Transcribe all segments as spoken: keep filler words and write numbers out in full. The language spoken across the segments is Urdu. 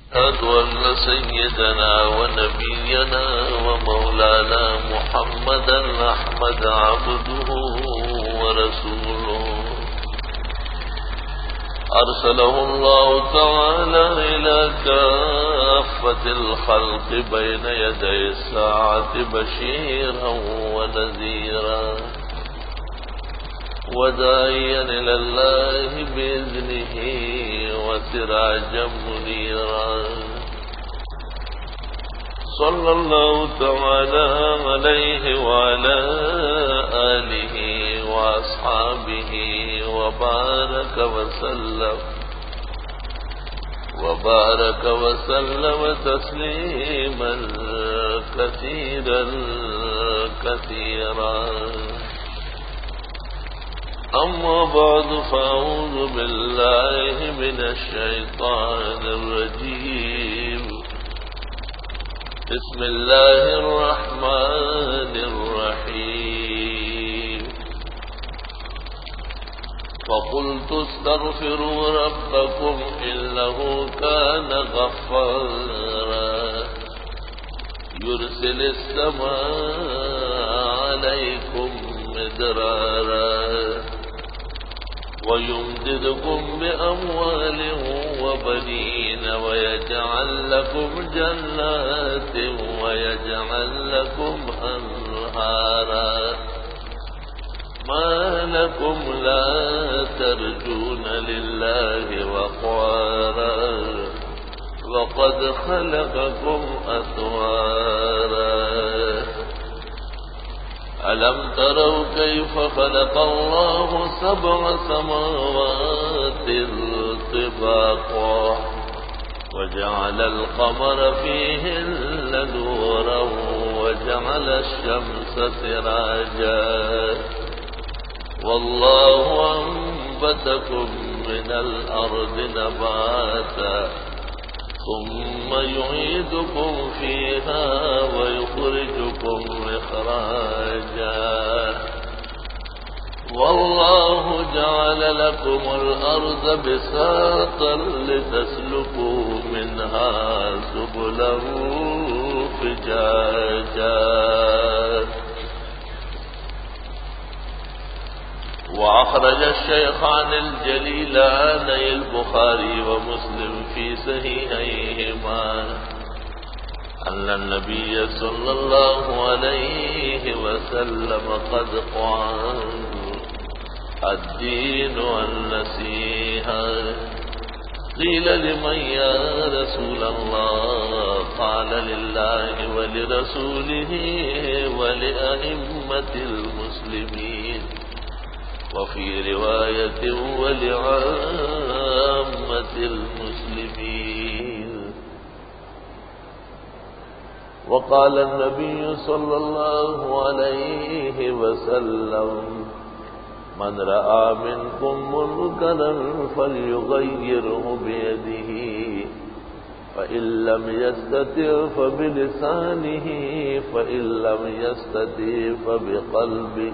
أشهد أن سيدنا ونبينا ومولانا محمدا أحمد عبده ورسوله أرسله الله تعالى إلى كافة الخلق بين يدي الساعة بشيرا ونذيرا وداعيا إلى الله بإذنه وسراجا منيرا صلى الله تعالى عليه وعلى آله وأصحابه وبارك وسلم وبارك وسلم تسليما كثيرا كثيرا أما بعد فأعوذ بالله من الشيطان الرجيم بسم الله الرحمن الرحيم فقلت استغفروا ربكم إنه كان غفارا يرسل السماء عليكم مدرارا ويمددكم بأموال وبنين ويجعل لكم جنات ويجعل لكم أنهارا ما لكم لا ترجون لله وقارا وقد خلقكم أطوارا ألم تروا كيف خلق الله سبع سماوات طباقا وجعل القمر فيهن نورا وجعل الشمس سراجا والله أنبتكم من الأرض نباتا ثم يعيدكم فيها ويخرجكم إخراجا والله جعل لكم الأرض بساطا لتسلكوا منها سبلا فجاجا وأخرج الشيخان الجليلان البخاري ومسلم في صحيحيهما أن النبي صلى الله عليه وسلم قد قال الدين النصيحة قيل لمن يا رسول الله قال لله ولرسوله ولأئمة المسلمين وفي رواية ولعامة المسلمين وقال النبي صلى الله عليه وسلم من رأى منكم منكرا فليغيره بيده فإن لم يستطع فبلسانه فإن لم يستطع فبقلبه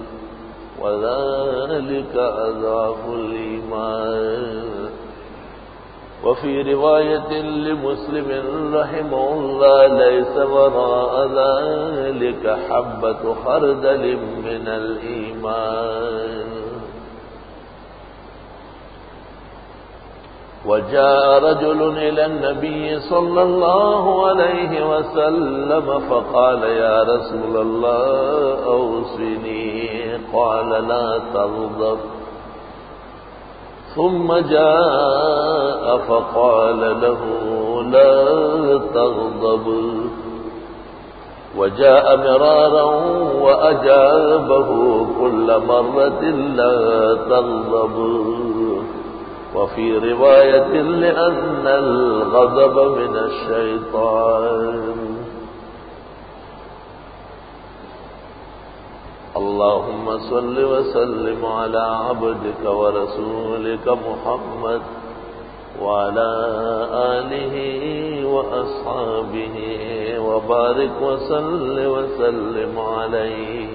وذلك أضعف الإيمان وفي رواية لمسلم رحمه الله ليس وراء ذلك حبة خردل من الإيمان. وجاء رجل إلى النبي صلى الله عليه وسلم فقال يا رسول الله أوصني قال لا تغضب ثم جاء فقال له لا تغضب وجاء مرارا وأجابه كل مرة لا تغضب وفي رواية لأن الغضب من الشيطان. اللهم صل وسلم على عبدك ورسولك محمد وعلى آله وأصحابه وبارك وصل وسلم عليه.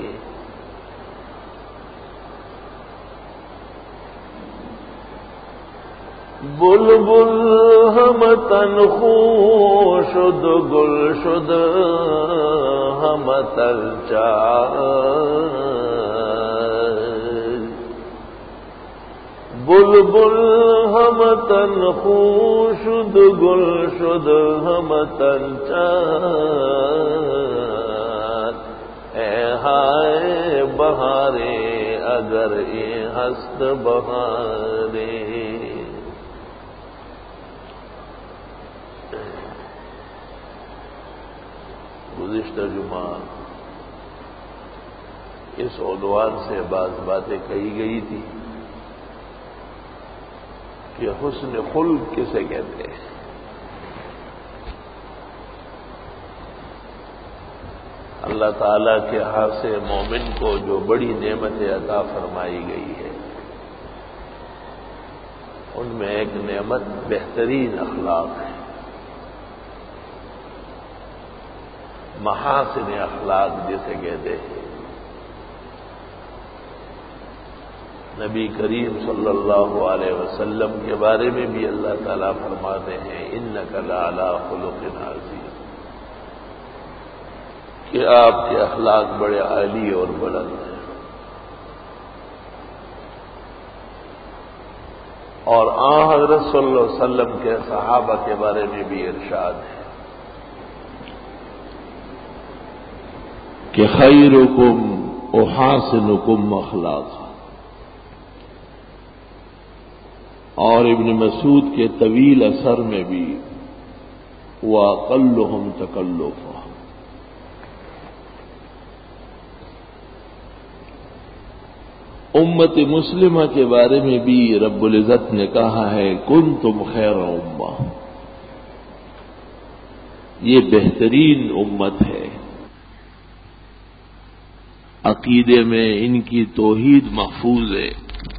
بلبل ہم تن خو شد گل شد ہم تر چار بلبل ہم تن خو شد گل شد ہم تر چار اے ہائے بہارے اگر یہ ہست بہارے. گزشتہ جمعہ اس عنوان سے بعض باتیں کہی گئی تھی کہ حسن خلق کسے کہتے ہیں. اللہ تعالی کے ہاتھ سے مومن کو جو بڑی نعمتیں عطا فرمائی گئی ہے ان میں ایک نعمت بہترین اخلاق ہے. محاسن اخلاق جسے کہتے ہیں. نبی کریم صلی اللہ علیہ وسلم کے بارے میں بھی اللہ تعالیٰ فرماتے ہیں انک لعلی خلق عظیم کہ آپ کے اخلاق بڑے عالی اور بلند ہیں. اور آن حضرت صلی اللہ علیہ وسلم کے صحابہ کے بارے میں بھی ارشاد ہے کہ خیرکم احاسنکم اخلاقا. اور ابن مسعود کے طویل اثر میں بھی وَأَقَلُّهُمْ تَكَلُّفًا. امت مسلمہ کے بارے میں بھی رب العزت نے کہا ہے کنتم خیر امہ، یہ بہترین امت ہے. عقیدے میں ان کی توحید محفوظ ہے،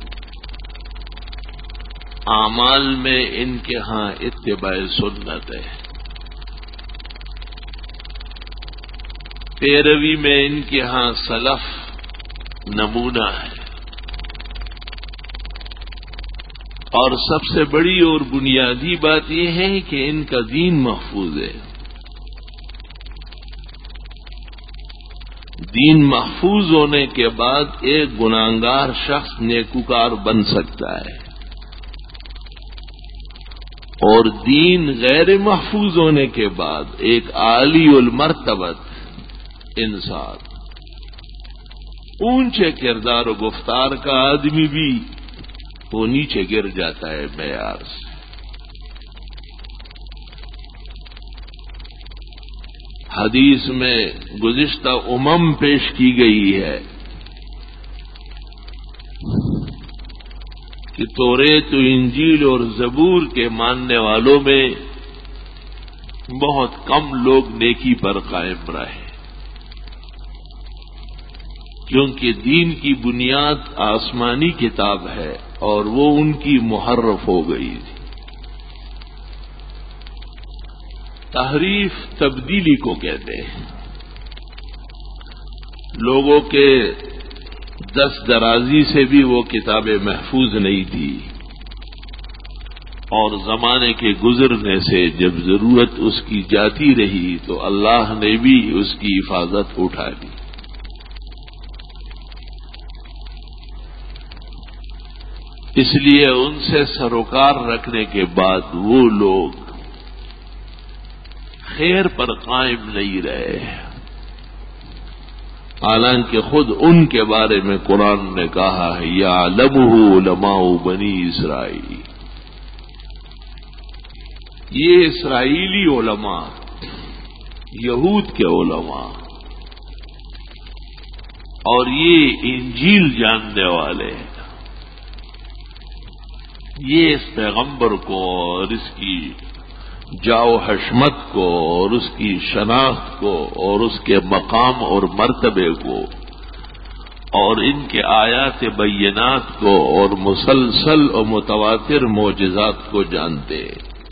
اعمال میں ان کے ہاں اتباع سنت ہے، پیروی میں ان کے ہاں سلف نمونہ ہے، اور سب سے بڑی اور بنیادی بات یہ ہے کہ ان کا دین محفوظ ہے. دین محفوظ ہونے کے بعد ایک گناہگار شخص نیکوکار بن سکتا ہے، اور دین غیر محفوظ ہونے کے بعد ایک عالی المرتبت انسان اونچے کردار و گفتار کا آدمی بھی وہ نیچے گر جاتا ہے معیار سے. حدیث میں گزشتہ امم پیش کی گئی ہے کہ توریت و انجیل اور زبور کے ماننے والوں میں بہت کم لوگ نیکی پر قائم رہے، کیونکہ دین کی بنیاد آسمانی کتاب ہے اور وہ ان کی محرف ہو گئی تھی. تحریف تبدیلی کو کہتے ہیں. لوگوں کے دست درازی سے بھی وہ کتابیں محفوظ نہیں تھی، اور زمانے کے گزرنے سے جب ضرورت اس کی جاتی رہی تو اللہ نے بھی اس کی حفاظت اٹھا لی. اس لیے ان سے سروکار رکھنے کے بعد وہ لوگ خیر پر قائم نہیں رہے، حالانکہ خود ان کے بارے میں قرآن نے کہا ہے یعلمہ علماء بنی اسرائیل. یہ اسرائیلی علماء، یہود کے علماء اور یہ انجیل جاننے والے، یہ اس پیغمبر کو اور اس کی جاؤ حشمت کو اور اس کی شناخت کو اور اس کے مقام اور مرتبے کو اور ان کے آیات بینات کو اور مسلسل اور متواتر معجزات کو جانتے.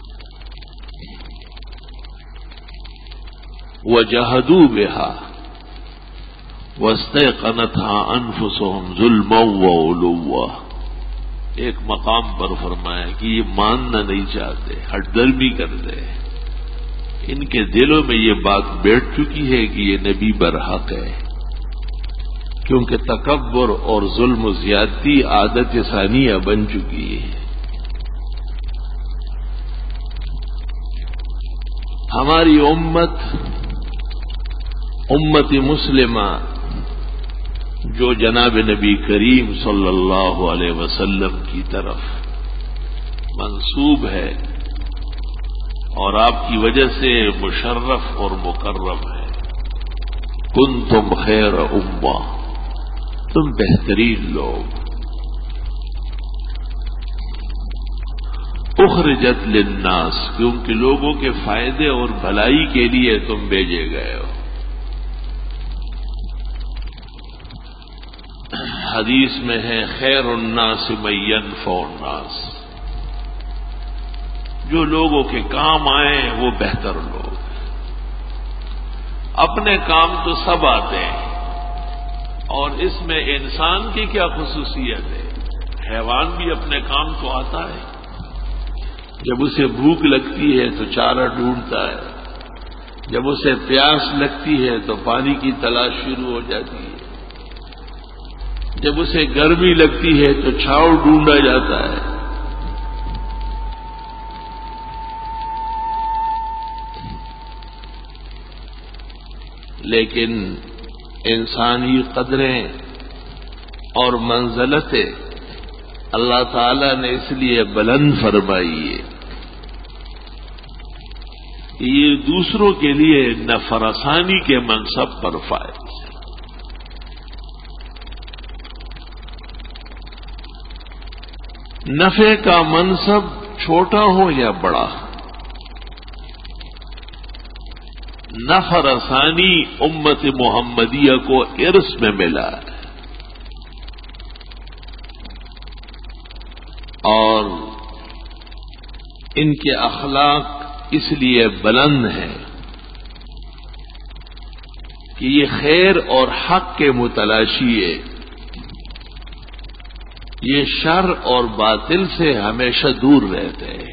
وَجَحَدُوا بِهَا وَاسْتَيْقَنَتْهَا أَنفُسُهُمْ ظُلْمًا وَعُلُوًّا. ایک مقام پر فرمایا کہ یہ ماننا نہیں چاہتے، ہٹ درمی کرتے ہیں، ان کے دلوں میں یہ بات بیٹھ چکی ہے کہ یہ نبی برحق ہے، کیونکہ تکبر اور ظلم و زیادتی عادت ثانیہ بن چکی ہے۔ ہماری امت امت مسلمہ جو جناب نبی کریم صلی اللہ علیہ وسلم کی طرف منسوب ہے اور آپ کی وجہ سے مشرف اور مکرم ہے، کنتم خیر امہ، تم بہترین لوگ، اخرجت للناس، کیونکہ لوگوں کے فائدے اور بھلائی کے لیے تم بھیجے گئے ہو۔ حدیث میں ہے خیر الناس من ينفع الناس، جو لوگوں کے کام آئیں وہ بہتر لوگ۔ اپنے کام تو سب آتے ہیں، اور اس میں انسان کی کیا خصوصیت ہے؟ حیوان بھی اپنے کام تو آتا ہے، جب اسے بھوک لگتی ہے تو چارہ ڈھونڈتا ہے، جب اسے پیاس لگتی ہے تو پانی کی تلاش شروع ہو جاتی ہے، جب اسے گرمی لگتی ہے تو چھاؤ ڈھونڈا جاتا ہے۔ لیکن انسانی قدریں اور منزلتیں اللہ تعالی نے اس لیے بلند فرمائی ہے کہ یہ دوسروں کے لیے نفرسانی کے منصب پر فائز ہے۔ نفع کا منصب چھوٹا ہو یا بڑا، نفع رسانی امت محمدیہ کو ارث میں ملا ہے، اور ان کے اخلاق اس لیے بلند ہیں کہ یہ خیر اور حق کے متلاشی ہے، یہ شر اور باطل سے ہمیشہ دور رہتے ہیں۔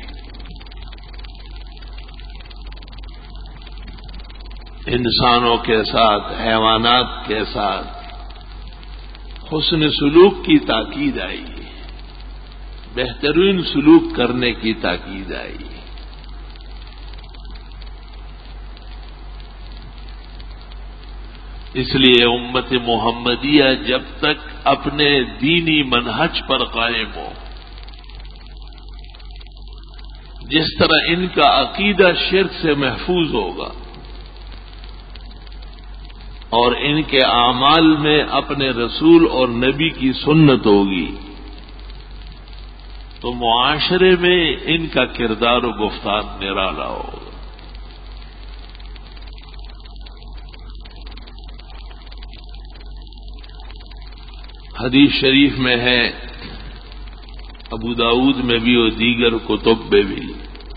انسانوں کے ساتھ، حیوانات کے ساتھ حسن سلوک کی تاکید آئی، بہترین سلوک کرنے کی تاکید آئی۔ اس لیے امت محمدیہ جب تک اپنے دینی منہج پر قائم ہو، جس طرح ان کا عقیدہ شرک سے محفوظ ہوگا اور ان کے اعمال میں اپنے رسول اور نبی کی سنت ہوگی، تو معاشرے میں ان کا کردار و گفتار نرالا ہوگا۔ حدیث شریف میں ہے، ابو داؤد میں بھی اور دیگر کتب میں بھی،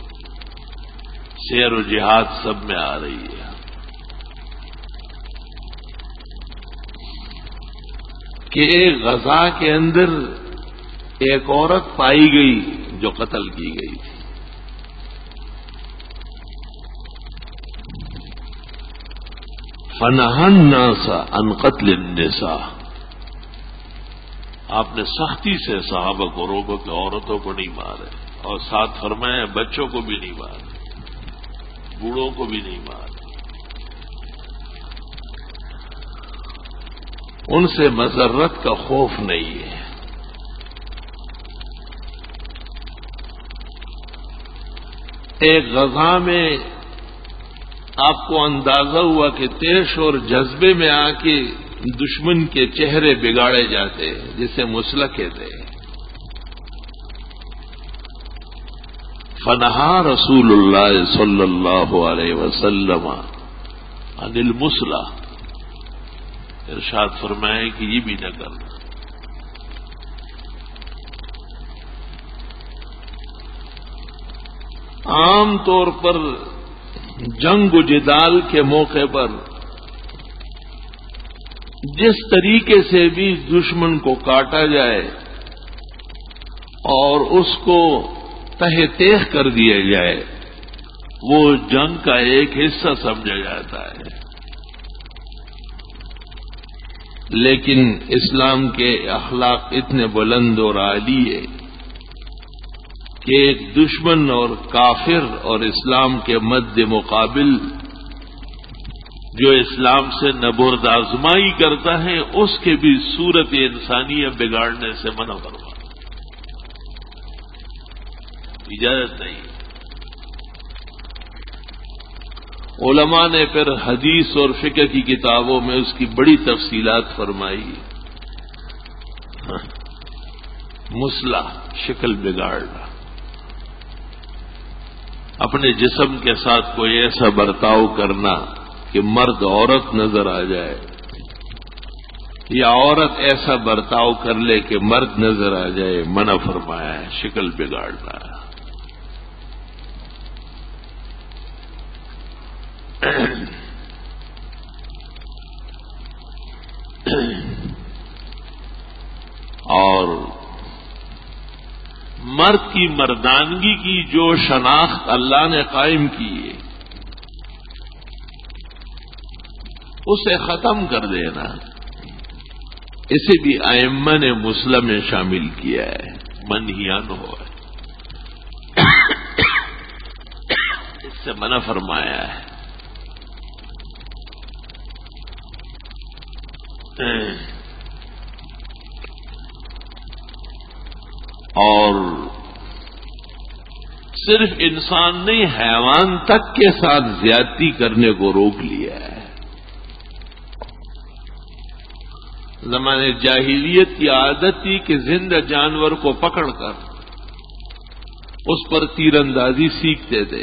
سیر و جہاد سب میں آ رہی ہے کہ ایک غزا کے اندر ایک عورت پائی گئی جو قتل کی گئی تھی۔ فنہى الناس عن قتل النساء، آپ نے سختی سے صحابہ کو روکا کہ عورتوں کو نہیں مارے، اور ساتھ فرمایا بچوں کو بھی نہیں مارے، بوڑھوں کو بھی نہیں مارے، ان سے مضرت کا خوف نہیں ہے۔ ایک غزا میں آپ کو اندازہ ہوا کہ تیش اور جذبے میں آ کے دشمن کے چہرے بگاڑے جاتے ہیں، جسے مسلح کہتے ہیں۔ فنہا رسول اللہ صلی اللہ علیہ وسلم عن المسلح، ارشاد فرمائے کہ یہ بھی نہ کرنا۔ عام طور پر جنگ و جدال کے موقع پر جس طریقے سے بھی دشمن کو کاٹا جائے اور اس کو تہ تیغ کر دیا جائے، وہ جنگ کا ایک حصہ سمجھا جاتا ہے۔ لیکن اسلام کے اخلاق اتنے بلند اور عالی ہے کہ ایک دشمن اور کافر اور اسلام کے مد مقابل جو اسلام سے نبرد آزمائی کرتا ہے، اس کے بھی صورت انسانیہ بگاڑنے سے منع فرما، اجازت نہیں۔ علماء نے پھر حدیث اور فقہ کی کتابوں میں اس کی بڑی تفصیلات فرمائی۔ مسلح، شکل بگاڑنا، اپنے جسم کے ساتھ کوئی ایسا برتاؤ کرنا کہ مرد عورت نظر آ جائے، یا عورت ایسا برتاؤ کر لے کہ مرد نظر آ جائے، منع فرمایا ہے، شکل بگاڑنا ہے۔ اور مرد کی مردانگی کی جو شناخت اللہ نے قائم کی ہے، اسے ختم کر دینا، اسے بھی ائمہ نے مسلم میں شامل کیا ہے، منہیان ہو ہے، اس سے منع فرمایا ہے۔ اور صرف انسان نہیں، حیوان تک کے ساتھ زیادتی کرنے کو روک لیا ہے۔ زمانے جاہلیت کی عادت تھی کہ زندہ جانور کو پکڑ کر اس پر تیر اندازی سیکھتے تھے۔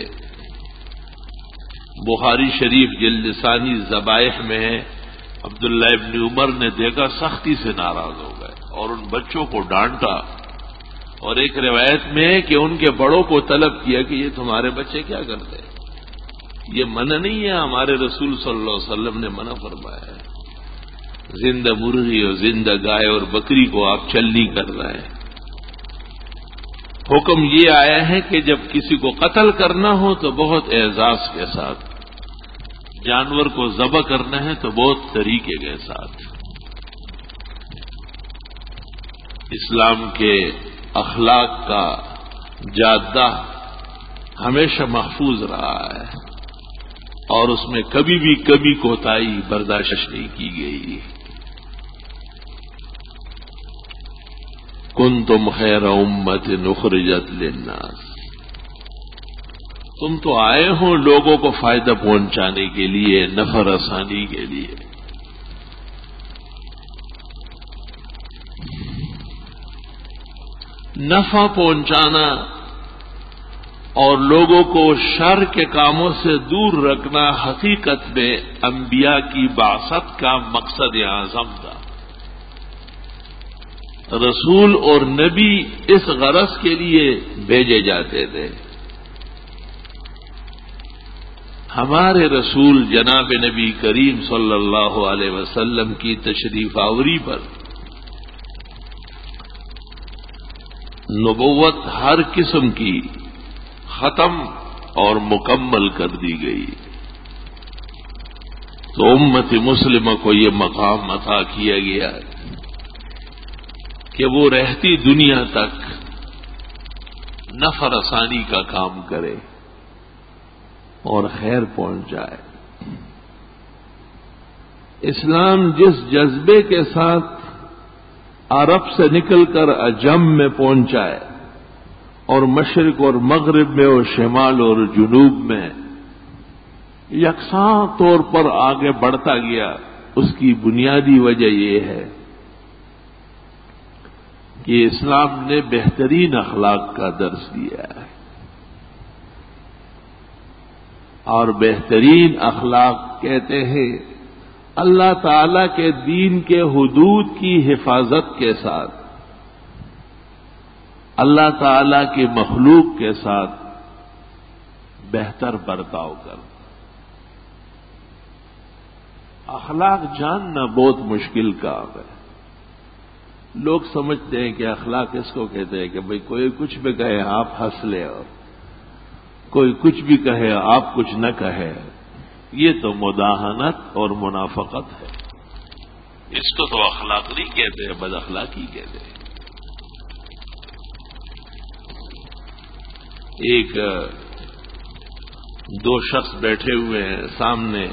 بخاری شریف جلد ثانی ذبائح میں ہے، عبداللہ ابن عمر نے دیکھا، سختی سے ناراض ہو گئے اور ان بچوں کو ڈانٹا، اور ایک روایت میں ہے کہ ان کے بڑوں کو طلب کیا کہ یہ تمہارے بچے کیا کرتے ہیں، یہ منع نہیں ہے، ہمارے رسول صلی اللہ علیہ وسلم نے منع فرمایا ہے، زندہ مرغی اور زندہ گائے اور بکری کو آپ چلنی کر رہے ہیں۔ حکم یہ آیا ہے کہ جب کسی کو قتل کرنا ہو تو بہت اعزاز کے ساتھ، جانور کو ذبح کرنا ہے تو بہت طریقے کے ساتھ۔ اسلام کے اخلاق کا جادہ ہمیشہ محفوظ رہا ہے، اور اس میں کبھی بھی کمی کوتاہی برداشت نہیں کی گئی۔ کنتم خیر امت اخرجت للناس، تم تو آئے ہو لوگوں کو فائدہ پہنچانے کے لیے، نفع رسانی کے لیے۔ نفع پہنچانا اور لوگوں کو شر کے کاموں سے دور رکھنا حقیقت میں انبیاء کی بعثت کا مقصد اعظم تھا۔ رسول اور نبی اس غرض کے لیے بھیجے جاتے تھے۔ ہمارے رسول جناب نبی کریم صلی اللہ علیہ وسلم کی تشریف آوری پر نبوت ہر قسم کی ختم اور مکمل کر دی گئی، تو امت مسلمہ کو یہ مقام عطا کیا گیا کہ وہ رہتی دنیا تک نفع رسانی کا کام کرے اور خیر پہنچ جائے۔ اسلام جس جذبے کے ساتھ عرب سے نکل کر عجم میں پہنچا ہے، اور مشرق اور مغرب میں اور شمال اور جنوب میں یکساں طور پر آگے بڑھتا گیا، اس کی بنیادی وجہ یہ ہے کہ اسلام نے بہترین اخلاق کا درس دیا ہے، اور بہترین اخلاق کہتے ہیں اللہ تعالی کے دین کے حدود کی حفاظت کے ساتھ، اللہ تعالی کی مخلوق کے ساتھ بہتر برتاؤ کر۔ اخلاق جاننا بہت مشکل کام ہے، لوگ سمجھتے ہیں کہ اخلاق اس کو کہتے ہیں کہ بھئی کوئی کچھ بھی کہے آپ ہنس لے، اور کوئی کچھ بھی کہے آپ کچھ نہ کہے. یہ تو مداہنت اور منافقت ہے. اس کو تو اخلاق نہیں کہتے، بد اخلاقی کہتے ہیں. ایک دو شخص بیٹھے ہوئے ہیں سامنے،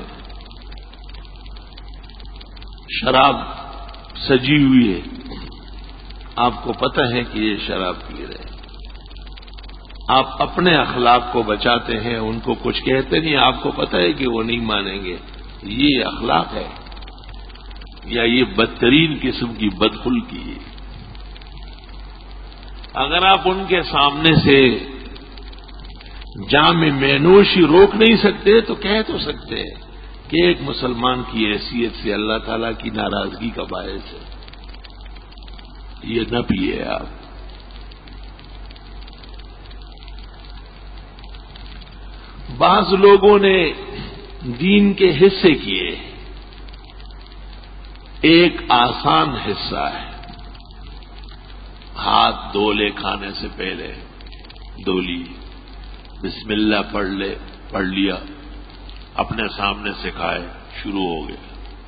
شراب سجی ہوئی ہے. آپ کو پتہ ہے کہ یہ شراب پی رہے ہیں. آپ اپنے اخلاق کو بچاتے ہیں، ان کو کچھ کہتے نہیں. آپ کو پتہ ہے کہ وہ نہیں مانیں گے. یہ اخلاق ہے یا یہ بدترین قسم کی بدخلقی ہے؟ اگر آپ ان کے سامنے سے جام مینوشی روک نہیں سکتے تو کہہ تو سکتے ہیں کہ ایک مسلمان کی حیثیت سے اللہ تعالیٰ کی ناراضگی کا باعث ہے، یہ نہ پیے آپ. بعض لوگوں نے دین کے حصے کیے. ایک آسان حصہ ہے، ہاتھ دھو لے کھانے سے پہلے، دھو لی، بسم اللہ پڑھ لے، پڑھ لیا، اپنے سامنے سے کھائے، شروع ہو گیا.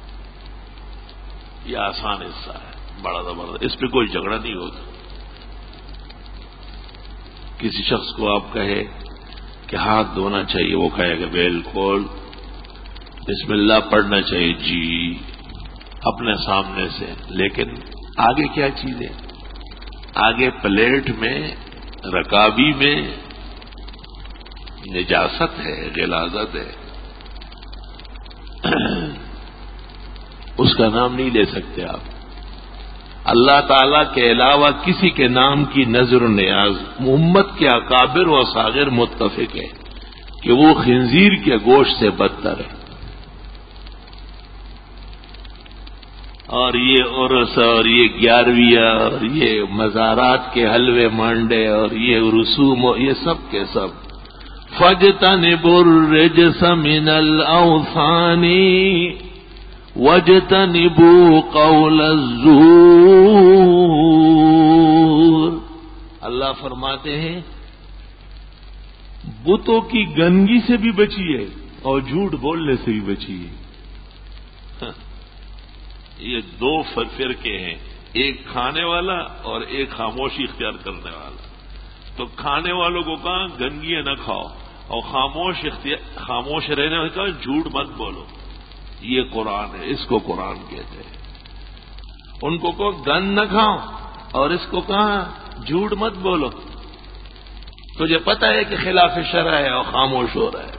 یہ آسان حصہ ہے، بڑا زبردست، اس پہ کوئی جھگڑا نہیں ہوتا. کسی شخص کو آپ کہے کہ ہاتھ دھونا چاہیے، وہ کہے گا بالکل. بسم اللہ پڑھنا چاہیے، جی، اپنے سامنے سے. لیکن آگے کیا چیز ہے؟ آگے پلیٹ میں، رکابی میں نجاست ہے، غلاظت ہے. اس کا نام نہیں لے سکتے آپ. اللہ تعالی کے علاوہ کسی کے نام کی نظر و نیاز امت کے اکابر و اصاغر متفق ہے کہ وہ خنزیر کے گوشت سے بدتر ہے. اور یہ عرس اور یہ گیارہویں اور یہ مزارات کے حلوے مانڈے اور یہ رسوم، یہ سب کے سب فَاجْتَنِبُوا الرِّجْسَ مِنَ الْأَوْثَانِ وَاجْتَنِبُوا قَوْلَ الزُّورِ. اللہ فرماتے ہیں بتوں کی گندگی سے بھی بچیے اور جھوٹ بولنے سے بھی بچیے. یہ دو فرقے ہیں، ایک کھانے والا اور ایک خاموشی اختیار کرنے والا. تو کھانے والوں کو کہا گندگی نہ کھاؤ، اور خاموش خاموش رہنے والے کہا جھوٹ مت بولو. یہ قرآن ہے، اس کو قرآن کہتے ہیں. ان کو کہو گند نہ کھاؤ اور اس کو کہا جھوٹ مت بولو. تجھے پتہ ہے کہ خلاف شرع ہے اور خاموش ہو رہا ہے.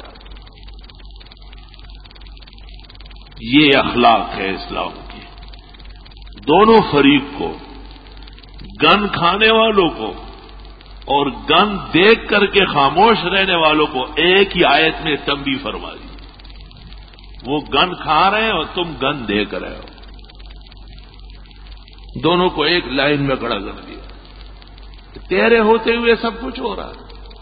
یہ اخلاق ہے اسلام کی. دونوں فریق کو، گن کھانے والوں کو اور گن دیکھ کر کے خاموش رہنے والوں کو ایک ہی آیت میں تنبیہ فرما دی. وہ گن کھا رہے ہیں اور تم گن دیکھ رہے ہو. دونوں کو ایک لائن میں کھڑا کر دیا. تیرے ہوتے ہوئے سب کچھ ہو رہا ہے.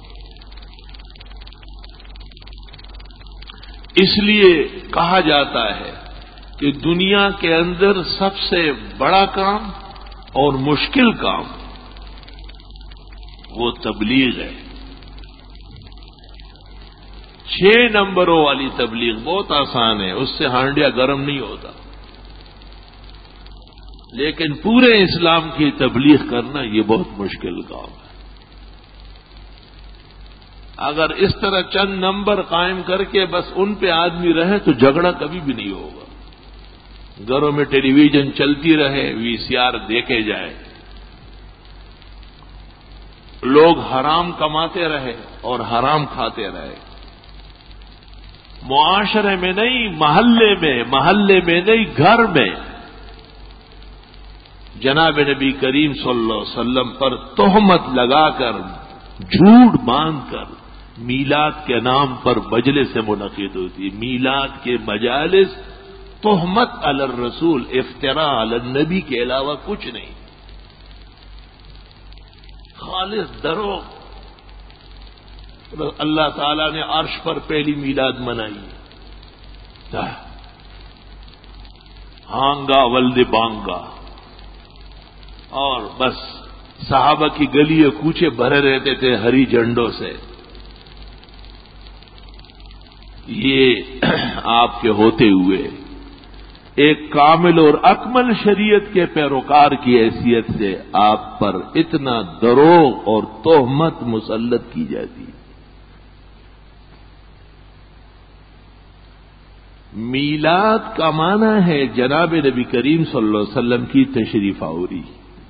اس لیے کہا جاتا ہے کہ دنیا کے اندر سب سے بڑا کام اور مشکل کام وہ تبلیغ ہے. چھ نمبروں والی تبلیغ بہت آسان ہے، اس سے ہانڈیا گرم نہیں ہوتا. لیکن پورے اسلام کی تبلیغ کرنا یہ بہت مشکل کام ہے. اگر اس طرح چند نمبر قائم کر کے بس ان پہ آدمی رہے تو جھگڑا کبھی بھی نہیں ہوگا. گھروں میں ٹیلی ویژن چلتی رہے، وی سی آر دیکھے جائے، لوگ حرام کماتے رہے اور حرام کھاتے رہے. معاشرے میں نہیں، محلے میں، محلے میں نہیں، گھر میں جناب نبی کریم صلی اللہ علیہ وسلم پر تہمت لگا کر، جھوٹ باندھ کر میلاد کے نام پر مجلس منعقد ہوتی. میلاد کے مجالس تہمت علی الرسول، افتراء علی النبی کے علاوہ کچھ نہیں، خالص دروغ. اللہ تعالیٰ نے عرش پر پہلی میلاد منائی، ہانگا ولد بانگا، اور بس صحابہ کی گلی کوچے بھرے رہتے تھے ہری جھنڈوں سے. یہ آپ کے ہوتے ہوئے ایک کامل اور اکمل شریعت کے پیروکار کی حیثیت سے آپ پر اتنا دروغ اور تہمت مسلط کی جاتی. میلاد کا معنی ہے جناب نبی کریم صلی اللہ علیہ وسلم کی تشریف آوری.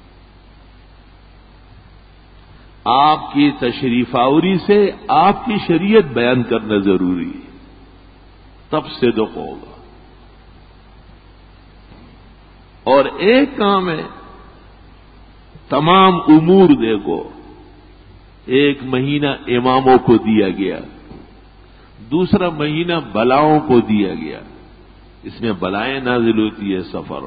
آپ کی تشریف آوری سے آپ کی شریعت بیان کرنا ضروری ہے، تب صدق ہوگا. اور ایک کام ہے تمام امور دیکھو، ایک مہینہ اماموں کو دیا گیا، دوسرا مہینہ بلاؤں کو دیا گیا، اس میں بلائیں نازل ہوتی ہے سفر.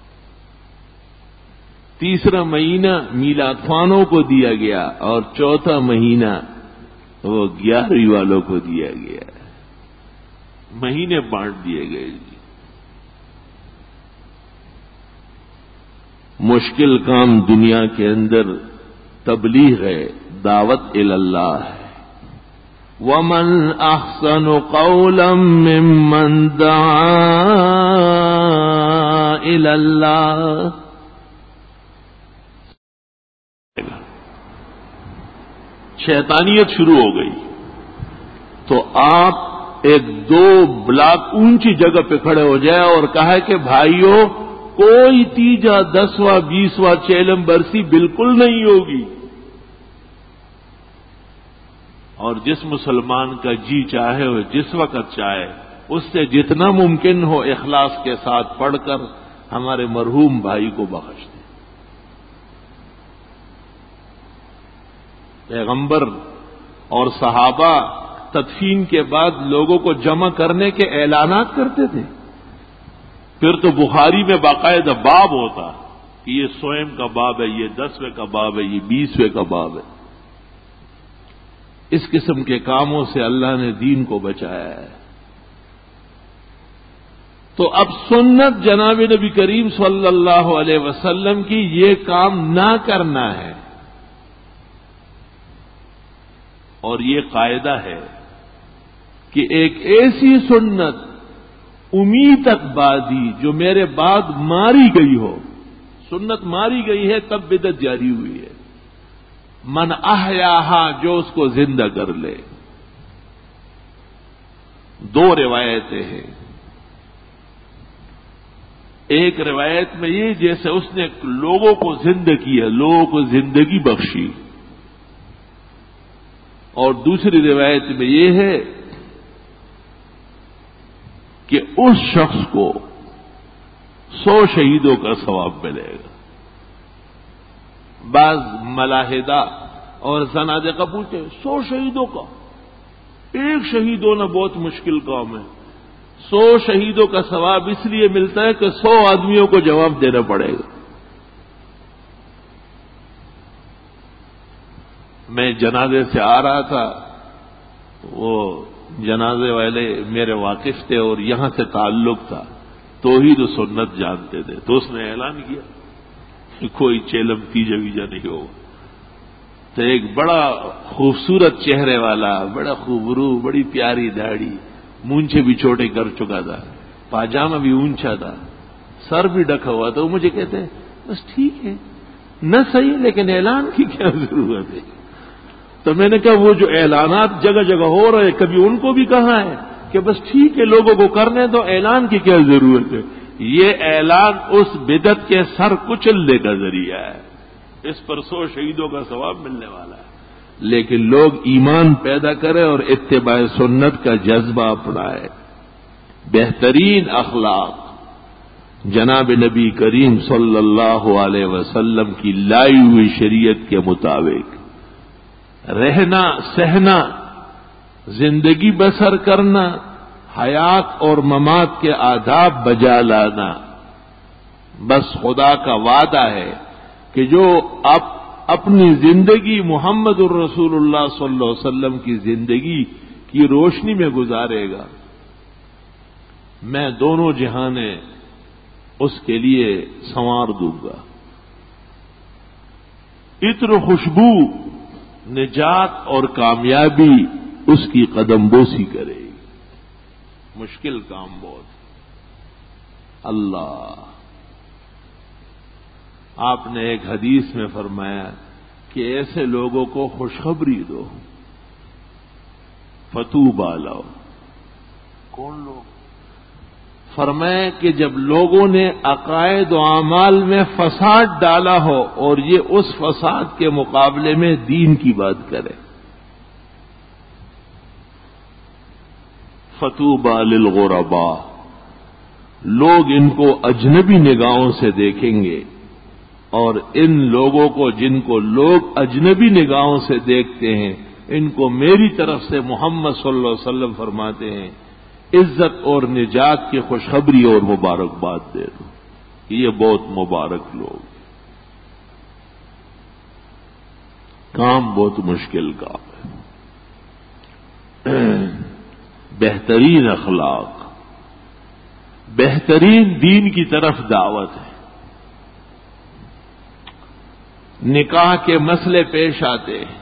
تیسرا مہینہ میلاد خوانوں کو دیا گیا اور چوتھا مہینہ وہ گیارہویں والوں کو دیا گیا. مہینے بانٹ دیے گئے. جی مشکل کام دنیا کے اندر تبلیغ ہے، دعوت اللہ ہے. وَمَنْ أَحْسَنُ قَوْلًا مِّمَّنْ دَعَا إِلَى اللَّهِ. شیطانیت شروع ہو گئی تو آپ ایک دو بلاک اونچی جگہ پہ کھڑے ہو جائے اور کہا کہ بھائیوں کوئی تیجا دسواں بیسواں چیلم برسی بالکل نہیں ہوگی. اور جس مسلمان کا جی چاہے وہ جس وقت چاہے اس سے جتنا ممکن ہو اخلاص کے ساتھ پڑھ کر ہمارے مرحوم بھائی کو بخش دیں. پیغمبر اور صحابہ تدفین کے بعد لوگوں کو جمع کرنے کے اعلانات کرتے تھے. پھر تو بخاری میں باقاعدہ باب ہوتا کہ یہ سوئم کا باب ہے، یہ دسویں کا باب ہے، یہ بیسویں کا باب ہے. اس قسم کے کاموں سے اللہ نے دین کو بچایا ہے. تو اب سنت جناب نبی کریم صلی اللہ علیہ وسلم کی یہ کام نہ کرنا ہے. اور یہ قاعدہ ہے کہ ایک ایسی سنت امید تک بادی جو میرے بعد ماری گئی ہو، سنت ماری گئی ہے تب بدعت جاری ہوئی ہے. من احیاہا جو اس کو زندہ کر لے. دو روایتیں ہیں. ایک روایت میں یہ جیسے اس نے لوگوں کو زندہ کیا، لوگوں کو زندگی بخشی. اور دوسری روایت میں یہ ہے کہ اس شخص کو سو شہیدوں کا ثواب ملے گا. بعض ملاحدہ اور زنادقہ پوچھتے سو شہیدوں کا، ایک شہید ہونا بہت مشکل کام ہے. سو شہیدوں کا ثواب اس لیے ملتا ہے کہ سو آدمیوں کو جواب دینا پڑے گا. میں جنازے سے آ رہا تھا، وہ جنازے والے میرے واقف تھے اور یہاں سے تعلق تھا، توحید و سنت جانتے تھے. تو اس نے اعلان کیا کہ کوئی چیلم تیجا ویجا نہیں ہوگا. تو ایک بڑا خوبصورت چہرے والا، بڑا خوبرو، بڑی پیاری داڑھی، مونچھے بھی چھوٹے کر چکا تھا، پاجامہ بھی اونچا تھا، سر بھی ڈھکا ہوا تھا. وہ مجھے کہتے ہیں بس ٹھیک ہے نہ صحیح، لیکن اعلان کی کیا ضرورت ہے. تو میں نے کہا وہ جو اعلانات جگہ جگہ ہو رہے کبھی ان کو بھی کہا ہے کہ بس ٹھیک ہے لوگوں کو کرنے تو اعلان کی کیا ضرورت ہے. یہ اعلان اس بدعت کے سر کچلنے کا ذریعہ ہے. اس پر سو شہیدوں کا ثواب ملنے والا ہے. لیکن لوگ ایمان پیدا کریں اور اتباع سنت کا جذبہ اپنائے. بہترین اخلاق جناب نبی کریم صلی اللہ علیہ وسلم کی لائی ہوئی شریعت کے مطابق رہنا سہنا، زندگی بسر کرنا، حیات اور ممات کے آداب بجا لانا. بس خدا کا وعدہ ہے کہ جو اب اپنی زندگی محمد الرسول اللہ صلی اللہ علیہ وسلم کی زندگی کی روشنی میں گزارے گا، میں دونوں جہانیں اس کے لیے سنوار دوں گا. عطر و خوشبو نجات اور کامیابی اس کی قدم بوسی کرے گی. مشکل کام بہت. اللہ، آپ نے ایک حدیث میں فرمایا کہ ایسے لوگوں کو خوشخبری دو. فتوبہ لاؤ. کون لوگ؟ فرمایا کہ جب لوگوں نے عقائد و اعمال میں فساد ڈالا ہو اور یہ اس فساد کے مقابلے میں دین کی بات کرے. فتوبہ للغرباء، لوگ ان کو اجنبی نگاہوں سے دیکھیں گے، اور ان لوگوں کو جن کو لوگ اجنبی نگاہوں سے دیکھتے ہیں ان کو میری طرف سے محمد صلی اللہ علیہ وسلم فرماتے ہیں عزت اور نجات کی خوشخبری اور مبارکباد دے دو. یہ بہت مبارک لوگ. کام بہت مشکل کام ہے. بہترین اخلاق، بہترین دین کی طرف دعوت ہے. نکاح کے مسئلے پیش آتے ہیں.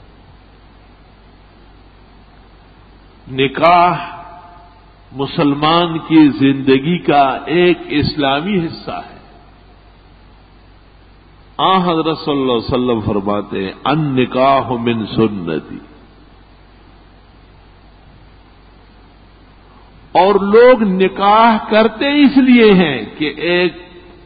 نکاح مسلمان کی زندگی کا ایک اسلامی حصہ ہے. آن حضرت صلی اللہ علیہ وسلم فرماتے ہیں ان نکاح من سنتی. اور لوگ نکاح کرتے اس لیے ہیں کہ ایک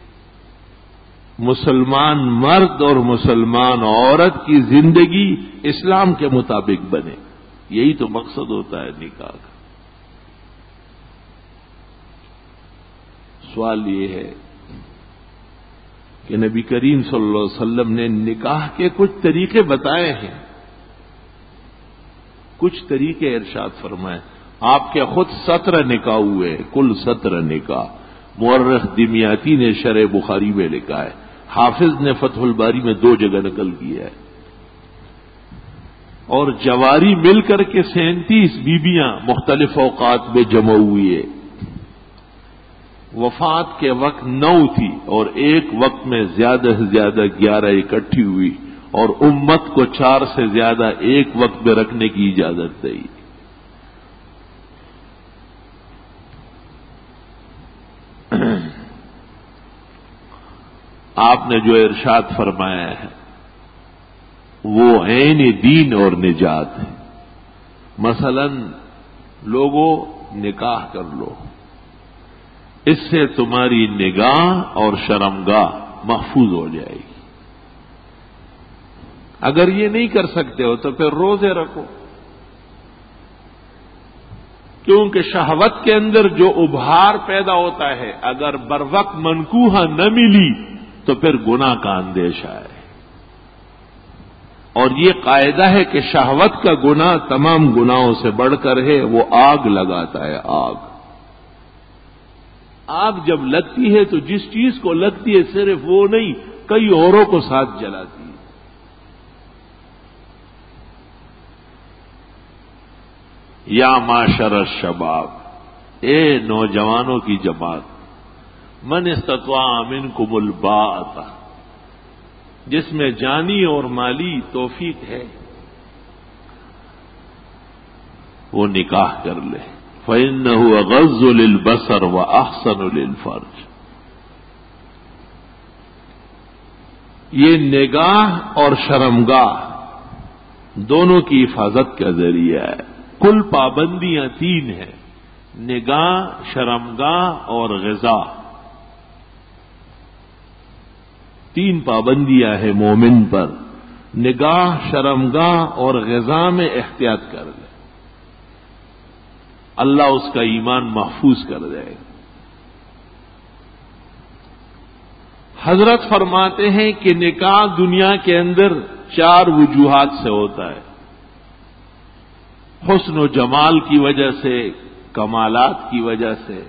مسلمان مرد اور مسلمان عورت کی زندگی اسلام کے مطابق بنے. یہی تو مقصد ہوتا ہے نکاح کا. سوال یہ ہے کہ نبی کریم صلی اللہ علیہ وسلم نے نکاح کے کچھ طریقے بتائے ہیں، کچھ طریقے ارشاد فرمائے. آپ کے خود سترہ نکاح ہوئے، کل سترہ نکاح. مورخ دمیاتی نے شرح بخاری میں لکھا ہے، حافظ نے فتح الباری میں دو جگہ نقل کیا ہے. اور جواری مل کر کے سینتیس بیبیاں مختلف اوقات میں جمع ہوئی ہے. وفات کے وقت نو تھی اور ایک وقت میں زیادہ سے زیادہ گیارہ اکٹھی ہوئی، اور امت کو چار سے زیادہ ایک وقت میں رکھنے کی اجازت دی. آپ نے جو ارشاد فرمایا ہے وہ عین دین اور نجات ہے. مثلا لوگوں نکاح کر لو، اس سے تمہاری نگاہ اور شرمگاہ محفوظ ہو جائے گی. اگر یہ نہیں کر سکتے ہو تو پھر روزے رکھو، کیونکہ شہوت کے اندر جو ابھار پیدا ہوتا ہے اگر بر وقت منکوحہ نہ ملی تو پھر گناہ کا اندیشہ ہے. اور یہ قاعدہ ہے کہ شہوت کا گناہ تمام گناہوں سے بڑھ کر ہے، وہ آگ لگاتا ہے. آگ آگ جب لگتی ہے تو جس چیز کو لگتی ہے صرف وہ نہیں، کئی اوروں کو ساتھ جلاتی ہے. یا معاشر الشباب، اے نوجوانوں کی جماعت، من استطاع منکم الباءۃ، جس میں جانی اور مالی توفیق ہے وہ نکاح کر لے. فإنه أغض للبصر وأحسن للفرج. یہ نگاہ اور شرمگاہ دونوں کی حفاظت کا ذریعہ ہے. کل پابندیاں تین ہیں، نگاہ، شرمگاہ اور غذا. تین پابندیاں ہیں مومن پر. نگاہ، شرمگاہ اور غذا میں احتیاط کر لے، اللہ اس کا ایمان محفوظ کر دے. حضرت فرماتے ہیں کہ نکاح دنیا کے اندر چار وجوہات سے ہوتا ہے. حسن و جمال کی وجہ سے، کمالات کی وجہ سے،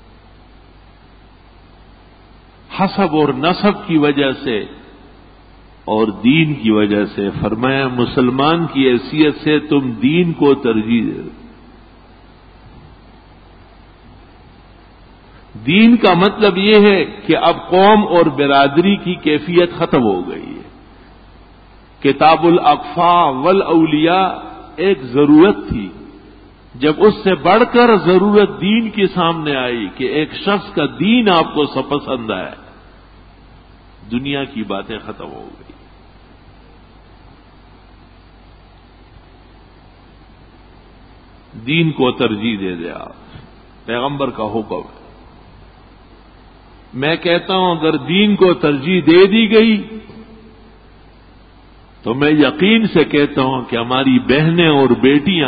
حسب اور نسب کی وجہ سے، اور دین کی وجہ سے. فرمایا مسلمان کی حیثیت سے تم دین کو ترجیح دے دو. دین کا مطلب یہ ہے کہ اب قوم اور برادری کی کیفیت ختم ہو گئی ہے. کتاب الاقفا والاولیاء ایک ضرورت تھی، جب اس سے بڑھ کر ضرورت دین کے سامنے آئی کہ ایک شخص کا دین آپ کو سب پسند ہے، دنیا کی باتیں ختم ہو گئی۔ دین کو ترجیح دے دے آپ، پیغمبر کا حکم ہے۔ میں کہتا ہوں اگر دین کو ترجیح دے دی گئی تو میں یقین سے کہتا ہوں کہ ہماری بہنیں اور بیٹیاں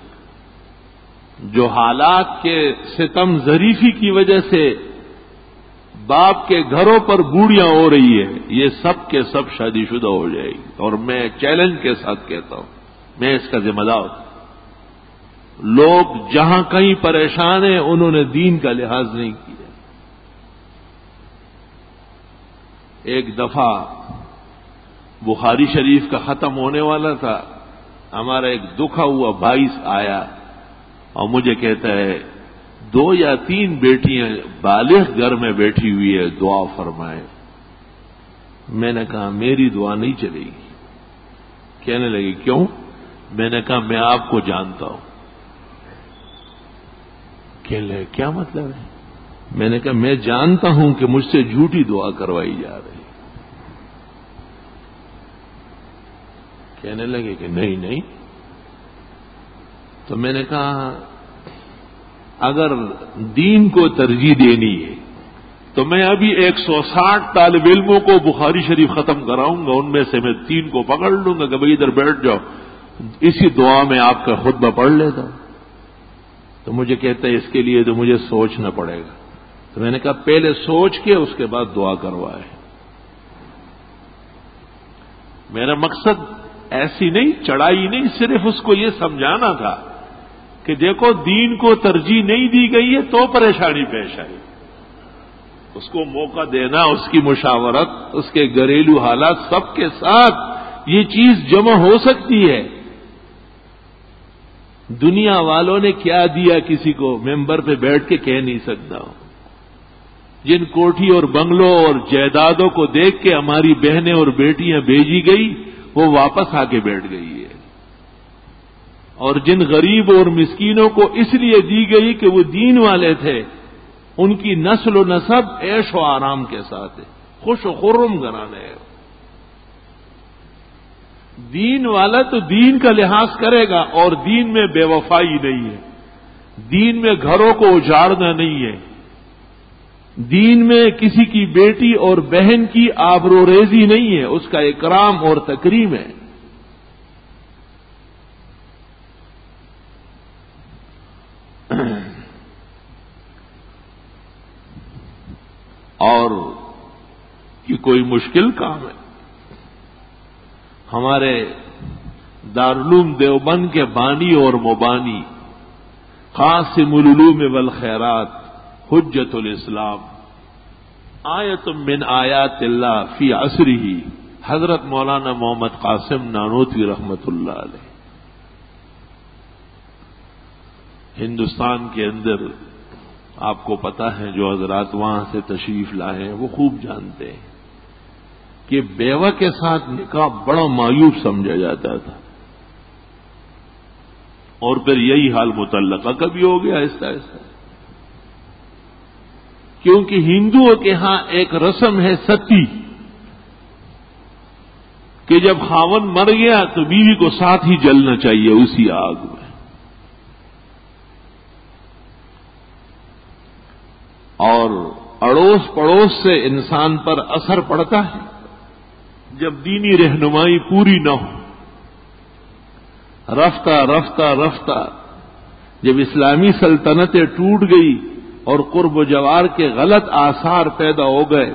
جو حالات کے ستم ظریفی کی وجہ سے باپ کے گھروں پر بوڑھیاں ہو رہی ہے، یہ سب کے سب شادی شدہ ہو جائے گی، اور میں چیلنج کے ساتھ کہتا ہوں، میں اس کا ذمہ دار ہوں۔ لوگ جہاں کہیں پریشان ہیں انہوں نے دین کا لحاظ نہیں کیا۔ ایک دفعہ بخاری شریف کا ختم ہونے والا تھا، ہمارا ایک دکھا ہوا بھائی آیا اور مجھے کہتا ہے دو یا تین بیٹیاں بالغ گھر میں بیٹھی ہوئی ہے، دعا فرمائے۔ میں نے کہا میری دعا نہیں چلے گی۔ کہنے لگی کیوں؟ میں نے کہا میں آپ کو جانتا ہوں۔ کہنے لگے کیا مطلب ہے؟ میں نے کہا میں جانتا ہوں کہ مجھ سے جھوٹی دعا کروائی جا رہی۔ کہنے لگے کہ نہیں نہیں۔ تو میں نے کہا اگر دین کو ترجیح دینی ہے تو میں ابھی ایک سو ساٹھ طالب علموں کو بخاری شریف ختم کراؤں گا، ان میں سے میں تین کو پکڑ لوں گا کہ بھائی ادھر بیٹھ جاؤ، اسی دعا میں آپ کا خطبہ پڑھ لیتا ہوں۔ تو مجھے کہتا ہے اس کے لیے تو مجھے سوچنا پڑے گا۔ تو میں نے کہا پہلے سوچ کے اس کے بعد دعا کروائے۔ میرا مقصد ایسی نہیں چڑھائی نہیں، صرف اس کو یہ سمجھانا تھا کہ دیکھو دین کو ترجیح نہیں دی گئی ہے تو پریشانی پیش آئی، اس کو موقع دینا، اس کی مشاورت، اس کے گھریلو حالات سب کے ساتھ یہ چیز جمع ہو سکتی ہے۔ دنیا والوں نے کیا دیا کسی کو ممبر پہ بیٹھ کے کہہ نہیں سکتا ہوں۔ جن کوٹھی اور بنگلوں اور جائیدادوں کو دیکھ کے ہماری بہنیں اور بیٹیاں بھیجی گئی وہ واپس آ کے بیٹھ گئی ہے، اور جن غریب اور مسکینوں کو اس لیے دی گئی کہ وہ دین والے تھے، ان کی نسل و نسب عیش و آرام کے ساتھ ہے، خوش و خرم گھرانے ہیں۔ دین والا تو دین کا لحاظ کرے گا، اور دین میں بے وفائی نہیں ہے، دین میں گھروں کو اجاڑنا نہیں ہے، دین میں کسی کی بیٹی اور بہن کی آبروریزی نہیں ہے، اس کا اکرام اور تکریم ہے۔ اور یہ کوئی مشکل کام ہے؟ ہمارے دارالعلوم دیوبند کے بانی اور مبانی قاسم العلوم والخیرات حجت الاسلام آیت من آیات اللہ فی عصرہ حضرت مولانا محمد قاسم نانوتوی رحمت اللہ علیہ، ہندوستان کے اندر آپ کو پتا ہے، جو حضرات وہاں سے تشریف لائے ہیں وہ خوب جانتے ہیں کہ بیوہ کے ساتھ نکاح بڑا معیوب سمجھا جاتا تھا، اور پھر یہی حال متعلقہ کا بھی ہو گیا آہستہ آہستہ، کیونکہ ہندوؤں کے ہاں ایک رسم ہے ستی، کہ جب خاوند مر گیا تو بیوی کو ساتھ ہی جلنا چاہیے اسی آگ میں، اور اڑوس پڑوس سے انسان پر اثر پڑتا ہے جب دینی رہنمائی پوری نہ ہو۔ رفتہ رفتہ رفتہ جب اسلامی سلطنتیں ٹوٹ گئی اور قرب و جوار کے غلط آثار پیدا ہو گئے،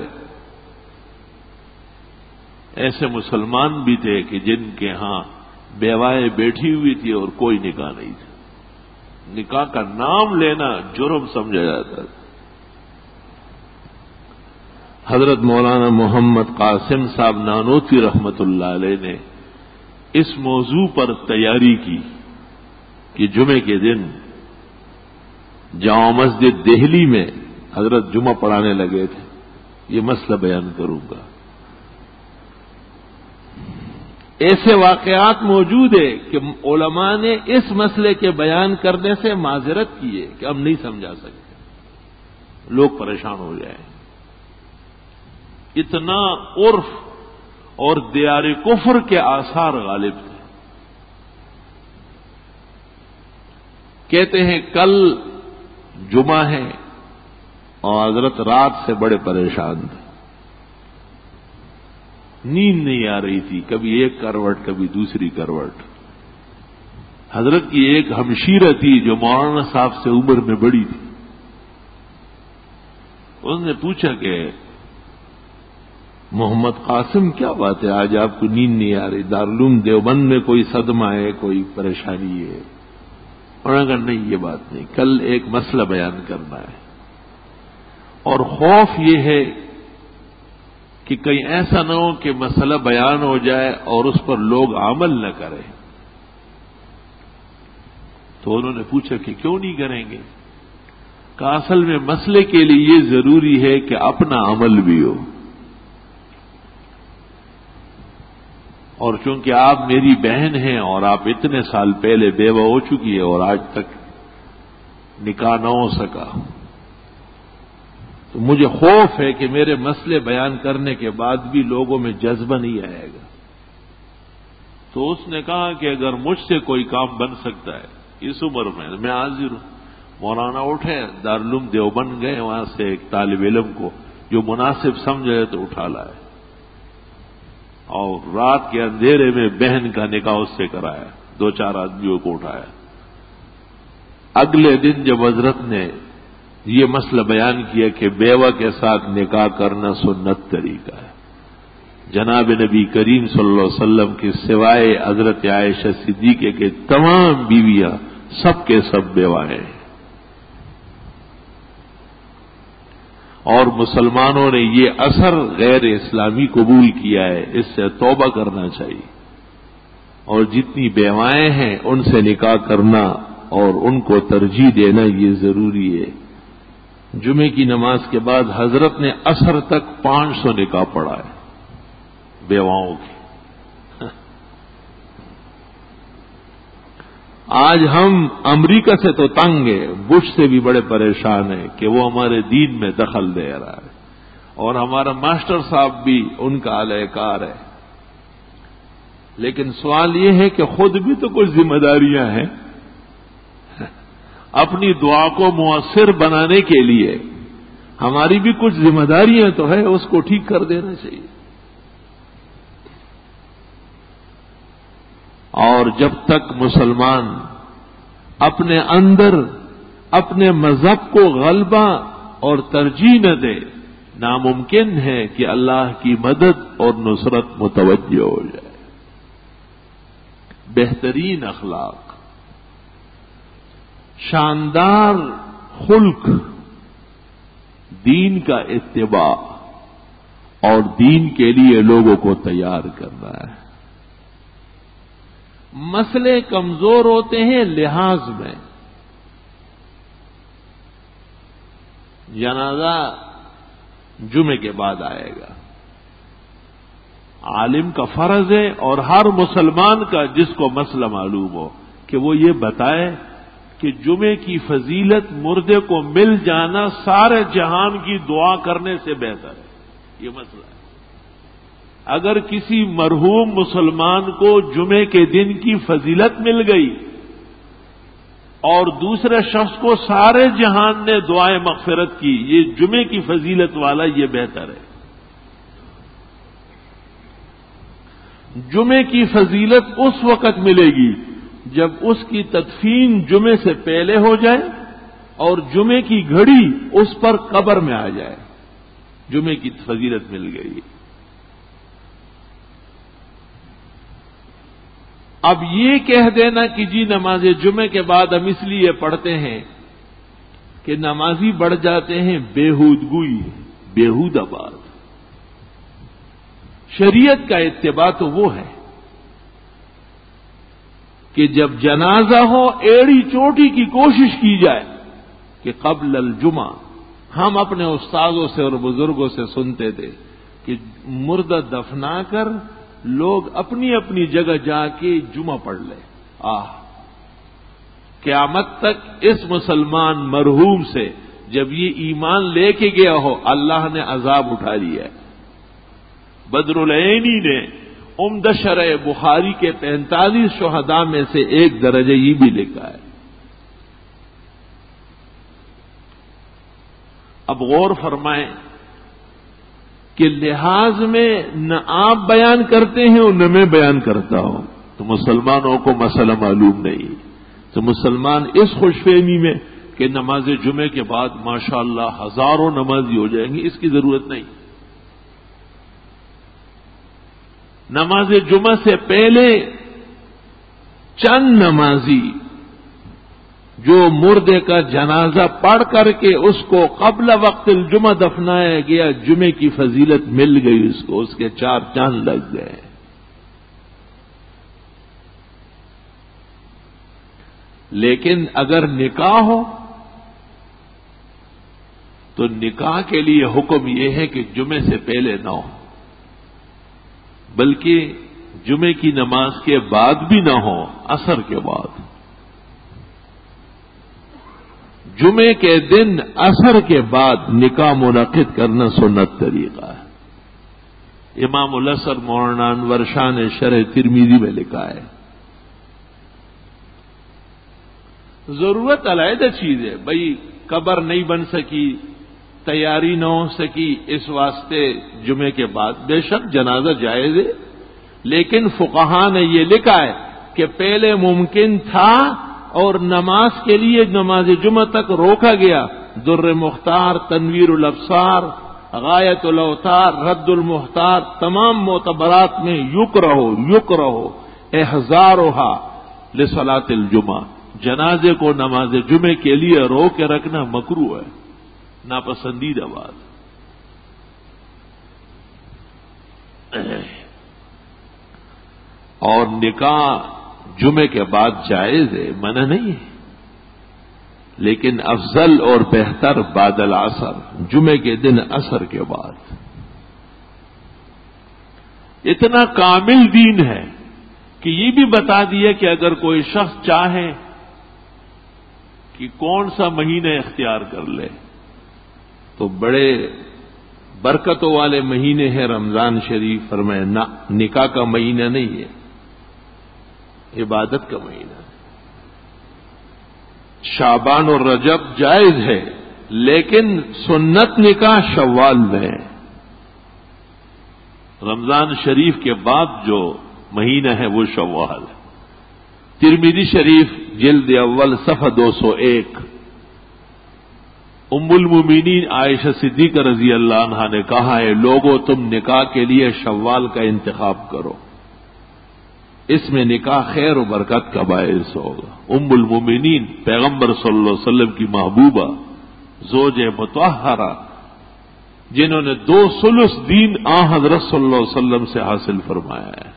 ایسے مسلمان بھی تھے کہ جن کے ہاں بیوائیں بیٹھی ہوئی تھی اور کوئی نکاح نہیں تھا، نکاح کا نام لینا جرم سمجھا جاتا تھا۔ حضرت مولانا محمد قاسم صاحب نانوتوی رحمت اللہ علیہ نے اس موضوع پر تیاری کی کہ جمعے کے دن جامع مسجد دہلی میں حضرت جمعہ پڑھانے لگے تھے، یہ مسئلہ بیان کروں گا۔ ایسے واقعات موجود ہیں کہ علماء نے اس مسئلے کے بیان کرنے سے معذرت کی ہے کہ ہم نہیں سمجھا سکتے، لوگ پریشان ہو جائیں۔ اتنا عرف اور دیار کفر کے آثار غالب تھے۔ کہتے ہیں کل جمعہ ہے اور حضرت رات سے بڑے پریشان تھے، نیند نہیں آ رہی تھی، کبھی ایک کروٹ کبھی دوسری کروٹ۔ حضرت کی ایک ہمشیرہ تھی جو مولانا صاحب سے عمر میں بڑی تھی، انہوں نے پوچھا کہ محمد قاسم کیا بات ہے آج آپ کو نیند نہیں آ رہی، دارالعلوم دیوبند میں کوئی صدمہ ہے، کوئی پریشانی ہے؟ انہوں نے کہا نہیں یہ بات نہیں، کل ایک مسئلہ بیان کرنا ہے اور خوف یہ ہے کہ کہیں ایسا نہ ہو کہ مسئلہ بیان ہو جائے اور اس پر لوگ عمل نہ کریں۔ تو انہوں نے پوچھا کہ کیوں نہیں کریں گے؟ کہ اصل میں مسئلے کے لیے یہ ضروری ہے کہ اپنا عمل بھی ہو، اور چونکہ آپ میری بہن ہیں اور آپ اتنے سال پہلے بیوہ ہو چکی ہے اور آج تک نکاح نہ ہو سکا، تو مجھے خوف ہے کہ میرے مسئلے بیان کرنے کے بعد بھی لوگوں میں جذبہ نہیں آئے گا۔ تو اس نے کہا کہ اگر مجھ سے کوئی کام بن سکتا ہے اس عمر میں میں حاضر ہوں۔ مولانا اٹھے، دارالعلوم دیوبند گئے، وہاں سے ایک طالب علم کو جو مناسب سمجھے تو اٹھا لائے اور رات کے اندھیرے میں بہن کا نکاح اس سے کرایا، دو چار آدمیوں کو اٹھایا۔ اگلے دن جب حضرت نے یہ مسئلہ بیان کیا کہ بیوہ کے ساتھ نکاح کرنا سنت طریقہ ہے، جناب نبی کریم صلی اللہ علیہ وسلم کے سوائے حضرت عائشہ صدیقہ کے تمام بیویاں سب کے سب بیوائیں ہیں، اور مسلمانوں نے یہ اثر غیر اسلامی قبول کیا ہے، اس سے توبہ کرنا چاہیے، اور جتنی بیوائیں ہیں ان سے نکاح کرنا اور ان کو ترجیح دینا یہ ضروری ہے۔ جمعے کی نماز کے بعد حضرت نے عصر تک پانچ سو نکاح پڑھا ہے بیواؤں کی۔ آج ہم امریکہ سے تو تنگ ہیں، بش سے بھی بڑے پریشان ہیں کہ وہ ہمارے دین میں دخل دے رہا ہے، اور ہمارا ماسٹر صاحب بھی ان کا اہل کار ہے۔ لیکن سوال یہ ہے کہ خود بھی تو کچھ ذمہ داریاں ہیں، اپنی دعا کو مؤثر بنانے کے لیے ہماری بھی کچھ ذمہ داریاں تو ہے، اس کو ٹھیک کر دینا چاہیے۔ اور جب تک مسلمان اپنے اندر اپنے مذہب کو غلبہ اور ترجیح نہ دے، ناممکن ہے کہ اللہ کی مدد اور نصرت متوجہ ہو جائے۔ بہترین اخلاق، شاندار خلق، دین کا اتباع اور دین کے لیے لوگوں کو تیار کرنا ہے۔ مسئلے کمزور ہوتے ہیں لحاظ میں، جنازہ جمعے کے بعد آئے گا، عالم کا فرض ہے اور ہر مسلمان کا جس کو مسئلہ معلوم ہو کہ وہ یہ بتائے کہ جمعے کی فضیلت مردے کو مل جانا سارے جہان کی دعا کرنے سے بہتر ہے۔ یہ مسئلہ ہے۔ اگر کسی مرحوم مسلمان کو جمعے کے دن کی فضیلت مل گئی اور دوسرے شخص کو سارے جہان نے دعائیں مغفرت کی، یہ جمعے کی فضیلت والا یہ بہتر ہے۔ جمعے کی فضیلت اس وقت ملے گی جب اس کی تدفین جمعے سے پہلے ہو جائے اور جمعے کی گھڑی اس پر قبر میں آ جائے، جمعے کی فضیلت مل گئی۔ اب یہ کہہ دینا کہ جی نماز جمعے کے بعد ہم اس لیے پڑھتے ہیں کہ نمازی بڑھ جاتے ہیں، بےہودگوئی، بےہودہ بات۔ شریعت کا اتباع تو وہ ہے کہ جب جنازہ ہو ایڑی چوٹی کی کوشش کی جائے کہ قبل الجمعہ، ہم اپنے استاذوں سے اور بزرگوں سے سنتے تھے کہ مردہ دفنا کر لوگ اپنی اپنی جگہ جا کے جمعہ پڑھ لیں. آہ قیامت تک اس مسلمان مرحوم سے جب یہ ایمان لے کے گیا ہو اللہ نے عذاب اٹھا لیا ہے. بدر العینی نے عمدہ شرح بخاری کے پینتالیس شہداء میں سے ایک درجہ یہ بھی لکھا ہے. اب غور فرمائیں کہ لحاظ میں نہ آپ بیان کرتے ہیں اور نہ میں بیان کرتا ہوں تو مسلمانوں کو مسئلہ معلوم نہیں. تو مسلمان اس خوش فہمی میں کہ نماز جمعے کے بعد ماشاءاللہ ہزاروں نمازی ہو جائیں گے، اس کی ضرورت نہیں. نماز جمعہ سے پہلے چند نمازی جو مردے کا جنازہ پڑھ کر کے اس کو قبل وقت الجمعہ دفنایا گیا، جمعے کی فضیلت مل گئی اس کو، اس کے چار چاند لگ گئے. لیکن اگر نکاح ہو تو نکاح کے لیے حکم یہ ہے کہ جمعے سے پہلے نہ ہو، بلکہ جمعے کی نماز کے بعد بھی نہ ہو، عصر کے بعد. جمعے کے دن عصر کے بعد نکاح منعقد کرنا سنت طریقہ ہے. امام الاسر مولانا انور شاہ نے شرح ترمذی میں لکھا ہے. ضرورت علیحدہ چیز ہے بھائی، قبر نہیں بن سکی، تیاری نہ ہو سکی، اس واسطے جمعے کے بعد بے شک جنازہ جائز ہے. لیکن فقہا نے یہ لکھا ہے کہ پہلے ممکن تھا اور نماز کے لیے نماز جمعہ تک روکا گیا. در مختار، تنویر الابصار، غایت الاوتار، رد المختار، تمام معتبرات میں یکرہ یکرہ احضارھا لصلاۃ الجمعہ، جنازے کو نماز جمعے کے لیے رو کے رکھنا مکروہ ہے، ناپسندیدہ بات. اور نکاح جمعے کے بعد جائز ہے، منع نہیں ہے، لیکن افضل اور بہتر بعد العصر، جمعے کے دن عصر کے بعد. اتنا کامل دین ہے کہ یہ بھی بتا دیا کہ اگر کوئی شخص چاہے کہ کون سا مہینہ اختیار کر لے تو بڑے برکتوں والے مہینے ہیں رمضان شریف. فرمایا نہ، نکاح کا مہینہ نہیں ہے، عبادت کا مہینہ ہے. شعبان اور رجب جائز ہے، لیکن سنت نکاح شوال میں ہے. رمضان شریف کے بعد جو مہینہ ہے وہ شوال ہے. ترمذی شریف جلد اول صفحہ دو سو ایک. ام المومنین عائشہ صدیقہ رضی اللہ عنہا نے کہا ہے، لوگوں تم نکاح کے لیے شوال کا انتخاب کرو، اس میں نکاح خیر و برکت کا باعث ہوگا. ام المومنین پیغمبر صلی اللہ علیہ وسلم کی محبوبہ، زوج مطہرہ، جنہوں نے دو ثلث دین آن حضرت صلی اللہ علیہ وسلم سے حاصل فرمایا ہے.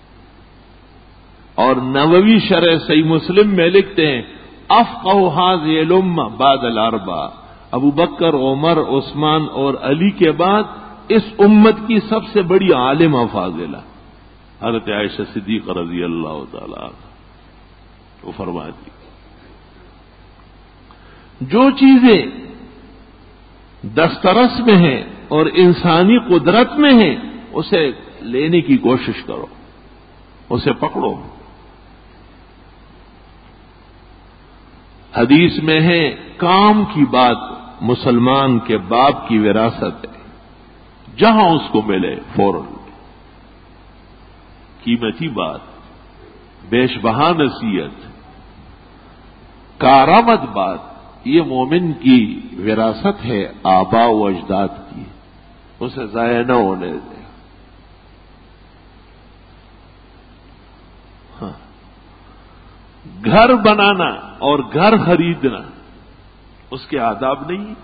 اور نووی شرح صحیح مسلم میں لکھتے ہیں، افقہ هذه الامہ بعد الاربعہ، ابو بکر، عمر، عثمان اور علی کے بعد اس امت کی سب سے بڑی عالمہ فاضلہ حضرت عائشہ صدیقہ رضی اللہ تعالی عنہ. وہ فرماتی جو چیزیں دسترس میں ہیں اور انسانی قدرت میں ہیں اسے لینے کی کوشش کرو، اسے پکڑو. حدیث میں ہے کام کی بات مسلمان کے باپ کی وراثت ہے، جہاں اس کو ملے فوراً. قیمتی بات، بیش بہا نصیحت، کارآمد بات، یہ مومن کی وراثت ہے آبا و اجداد کی، اسے ضائع نہ ہونے دے. ہاں، گھر بنانا اور گھر خریدنا اس کے آداب نہیں.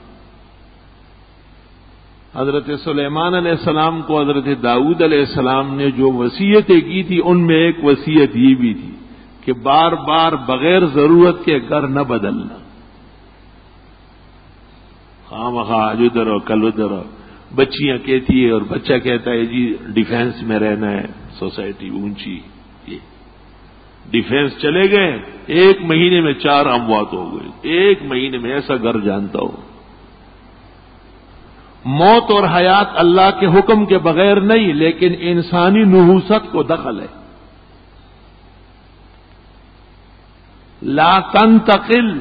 حضرت سلیمان علیہ السلام کو حضرت داؤد علیہ السلام نے جو وصیتیں کی تھی ان میں ایک وصیت یہ بھی تھی کہ بار بار بغیر ضرورت کے گھر نہ بدلنا. خواہ مخواہ آج ادھر ہو کل ادھر ہو، بچیاں کہتی ہے اور بچہ کہتا ہے جی ڈیفینس میں رہنا ہے، سوسائٹی اونچی، یہ ڈیفینس چلے گئے، ایک مہینے میں چار اموات ہو گئی، ایک مہینے میں، ایسا گھر جانتا ہو۔ موت اور حیات اللہ کے حکم کے بغیر نہیں، لیکن انسانی نحوست کو دخل ہے۔ لا تنتقل،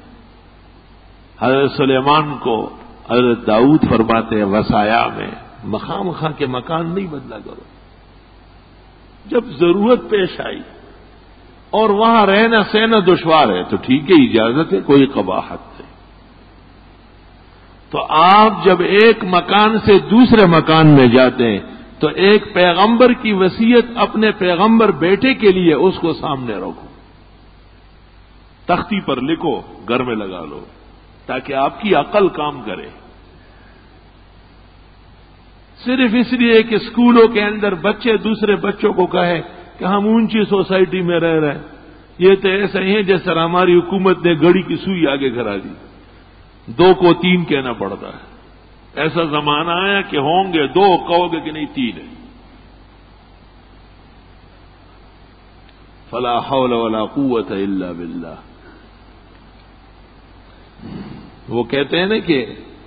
حضرت سلیمان کو حضرت داؤد فرماتے ہیں وصایا میں، مخام خاں کے مکان نہیں بدلا کرو، جب ضرورت پیش آئی اور وہاں رہنا سہنا دشوار ہے تو ٹھیک ہے، اجازت ہے، کوئی قباحت نہیں۔ تو آپ جب ایک مکان سے دوسرے مکان میں جاتے ہیں تو ایک پیغمبر کی وصیت اپنے پیغمبر بیٹے کے لیے اس کو سامنے رکھو، تختی پر لکھو، گھر میں لگا لو، تاکہ آپ کی عقل کام کرے۔ صرف اس لیے کہ اسکولوں کے اندر بچے دوسرے بچوں کو کہے کہ ہم اونچی سوسائٹی میں رہ رہے ہیں، یہ تو ایسا ہی ہے جیسے ہماری حکومت نے گھڑی کی سوئی آگے کرا دی، دو کو تین کہنا پڑتا ہے۔ ایسا زمانہ آیا کہ ہوں گے دو، کہو گے کہ نہیں تین ہے۔ فلا حول ولا قوت الا باللہ۔ وہ کہتے ہیں نا کہ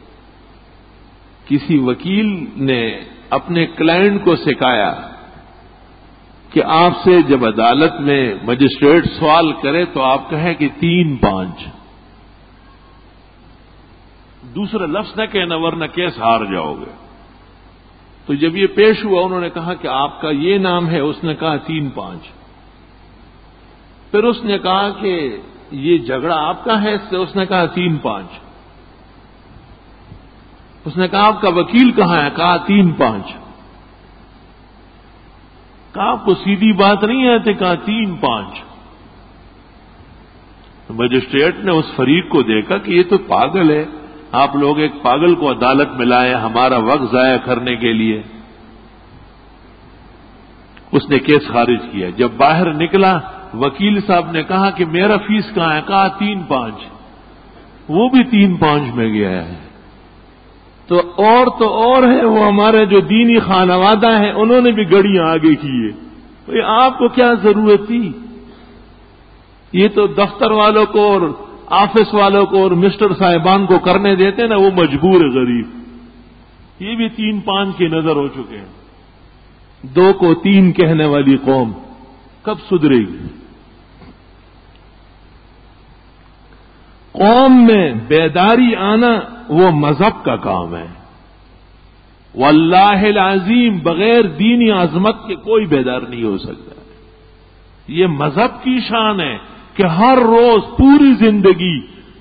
کسی وکیل نے اپنے کلائنٹ کو سکھایا کہ آپ سے جب عدالت میں مجسٹریٹ سوال کرے تو آپ کہیں کہ تین پانچ، دوسرا لفظ نہ کہنا ورنہ کیس ہار جاؤ گے۔ تو جب یہ پیش ہوا انہوں نے کہا کہ آپ کا یہ نام ہے، اس نے کہا تین پانچ۔ پھر اس نے کہا کہ یہ جھگڑا آپ کا ہے، اس سے اس نے کہا تین پانچ۔ اس نے کہا آپ کا وکیل کہاں ہے؟ کہا تین پانچ۔ کہا آپ کو سیدھی بات نہیں آتی؟ کہا تین پانچ۔ مجسٹریٹ نے اس فریق کو دیکھا کہ یہ تو پاگل ہے، آپ لوگ ایک پاگل کو عدالت میں لائے ہمارا وقت ضائع کرنے کے لیے۔ اس نے کیس خارج کیا۔ جب باہر نکلا وکیل صاحب نے کہا کہ میرا فیس کہاں ہے؟ کہا تین پانچ۔ وہ بھی تین پانچ میں گیا ہے۔ تو اور تو اور ہے، وہ ہمارے جو دینی خانوادہ ہیں انہوں نے بھی گڑیاں آگے کی ہے۔ بھئی آپ کو کیا ضرورت تھی؟ یہ تو دفتر والوں کو اور آفس والوں کو اور مسٹر صاحبان کو کرنے دیتے نا، وہ مجبور ہے غریب۔ یہ بھی تین پانچ کی نظر ہو چکے ہیں۔ دو کو تین کہنے والی قوم کب سدھرے گی؟ قوم میں بیداری آنا وہ مذہب کا کام ہے۔ واللہ العظیم بغیر دینی عظمت کے کوئی بیدار نہیں ہو سکتا۔ یہ مذہب کی شان ہے کہ ہر روز پوری زندگی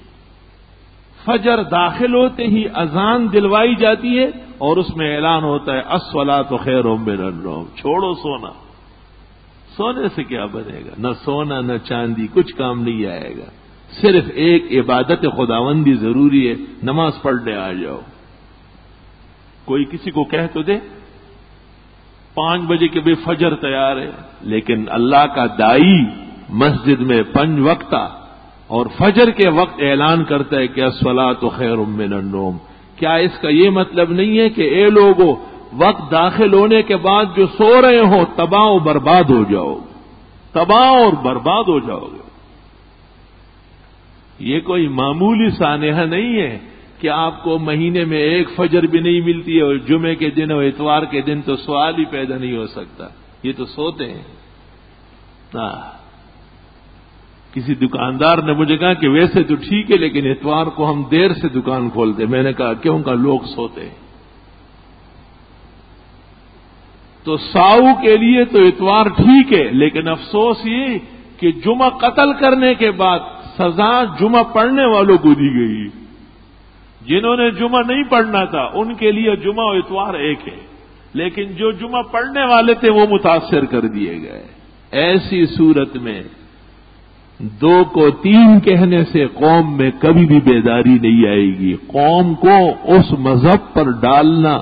فجر داخل ہوتے ہی اذان دلوائی جاتی ہے اور اس میں اعلان ہوتا ہے الصلاۃ خیر من النوم، چھوڑو سونا۔ سونے سے کیا بنے گا؟ نہ سونا نہ چاندی، کچھ کام نہیں آئے گا۔ صرف ایک عبادت خداوندی ضروری ہے، نماز پڑھنے آ جاؤ۔ کوئی کسی کو کہہ تو دے پانچ بجے کے بھی فجر تیار ہے، لیکن اللہ کا دائی مسجد میں پنج وقتہ اور فجر کے وقت اعلان کرتا ہے کہ الصلاۃ خیر من النوم۔ کیا اس کا یہ مطلب نہیں ہے کہ اے لوگوں وقت داخل ہونے کے بعد جو سو رہے ہو تباہ و برباد ہو جاؤ، تباہ اور برباد ہو جاؤ گے؟ یہ کوئی معمولی سانحہ نہیں ہے کہ آپ کو مہینے میں ایک فجر بھی نہیں ملتی ہے اور جمعے کے دن اور اتوار کے دن تو سوال ہی پیدا نہیں ہو سکتا، یہ تو سوتے ہیں۔ آہ کسی دکاندار نے مجھے کہا کہ ویسے تو ٹھیک ہے لیکن اتوار کو ہم دیر سے دکان کھولتے۔ میں نے کہا کیوں؟ کہ لوگ سوتے ہیں۔ تو ساؤ کے لیے تو اتوار ٹھیک ہے، لیکن افسوس یہ کہ جمعہ قتل کرنے کے بعد سزا جمعہ پڑھنے والوں کو دی گئی۔ جنہوں نے جمعہ نہیں پڑھنا تھا ان کے لیے جمعہ و اتوار ایک ہے، لیکن جو جمعہ پڑھنے والے تھے وہ متاثر کر دیے گئے۔ ایسی صورت میں دو کو تین کہنے سے قوم میں کبھی بھی بیداری نہیں آئے گی۔ قوم کو اس مذہب پر ڈالنا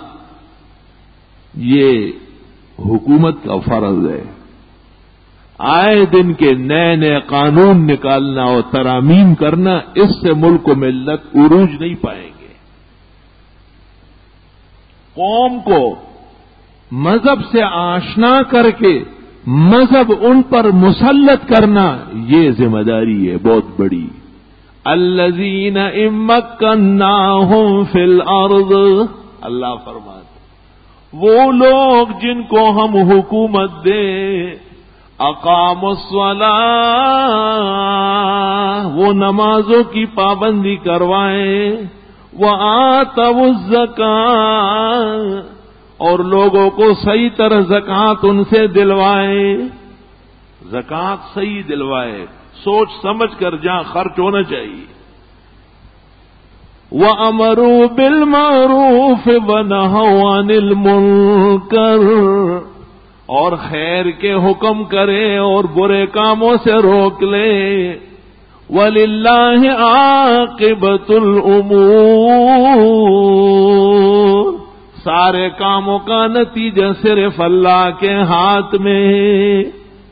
یہ حکومت کا فرض ہے۔ آئے دن کے نئے نئے قانون نکالنا اور ترامیم کرنا، اس سے ملک و ملت عروج نہیں پائیں گے۔ قوم کو مذہب سے آشنا کر کے مذہب ان پر مسلط کرنا، یہ ذمہ داری ہے بہت بڑی. الذین امکناہم فی الارض، اللہ فرماتے وہ لوگ جن کو ہم حکومت دیں، اقاموا الصلاۃ، وہ نمازوں کی پابندی کروائیں، وآتوا الزکاۃ، اور لوگوں کو صحیح طرح زکوٰۃ ان سے دلوائے، زکوٰۃ صحیح دلوائے، سوچ سمجھ کر جہاں خرچ ہونا چاہیے. وَأَمَرُوا بِالْمَعْرُوفِ وَنَهَوْا عَنِ الْمُنكَرِ، اور خیر کے حکم کرے اور برے کاموں سے روک لے. وَلِلَّهِ عَاقِبَةُ الْأُمُورِ، سارے کاموں کا نتیجہ صرف اللہ کے ہاتھ میں.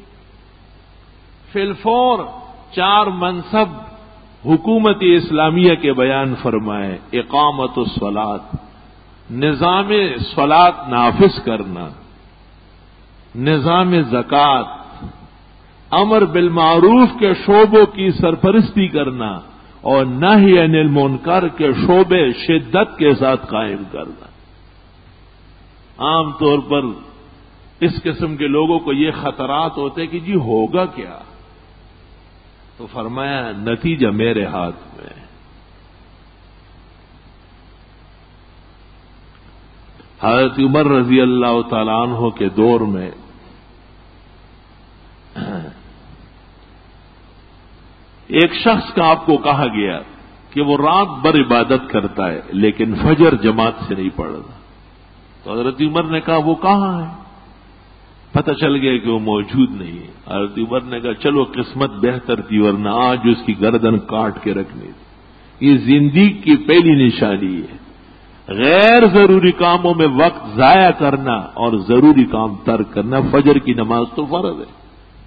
فی الفور چار منصب حکومت اسلامیہ کے بیان فرمائے. اقامت الصلاۃ، نظام صلاۃ نافذ کرنا، نظام زکوٰۃ، امر بالمعروف کے شعبوں کی سرپرستی کرنا، اور نہی عن المنکر کے شعبے شدت کے ساتھ قائم کرنا. عام طور پر اس قسم کے لوگوں کو یہ خطرات ہوتے کہ جی ہوگا کیا، تو فرمایا نتیجہ میرے ہاتھ میں. حضرت عمر رضی اللہ تعالیٰ عنہ کے دور میں ایک شخص کا آپ کو کہا گیا کہ وہ رات بھر عبادت کرتا ہے لیکن فجر جماعت سے نہیں پڑھتا. تو حضرت عمر نے کہا وہ کہاں ہے؟ پتہ چل گیا کہ وہ موجود نہیں ہے. حضرت عمر نے کہا چلو قسمت بہتر تھی ورنہ آج اس کی گردن کاٹ کے رکھنی تھی. یہ زندگی کی پہلی نشانی ہے، غیر ضروری کاموں میں وقت ضائع کرنا اور ضروری کام ترک کرنا. فجر کی نماز تو فرض ہے،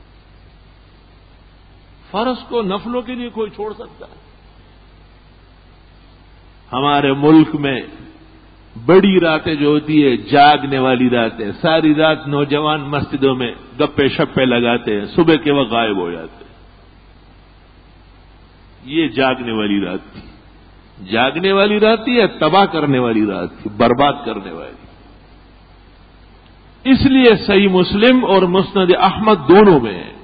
فرض کو نفلوں کے لیے کوئی چھوڑ سکتا ہے؟ ہمارے ملک میں بڑی راتیں جو ہوتی ہے جاگنے والی راتیں، ساری رات نوجوان مسجدوں میں گپے شپے لگاتے ہیں، صبح کے وقت غائب ہو جاتے ہیں. یہ جاگنے والی رات تھی. جاگنے والی رات تھی یا تباہ کرنے والی رات تھی، برباد کرنے والی. اس لیے صحیح مسلم اور مسند احمد دونوں میں ہے،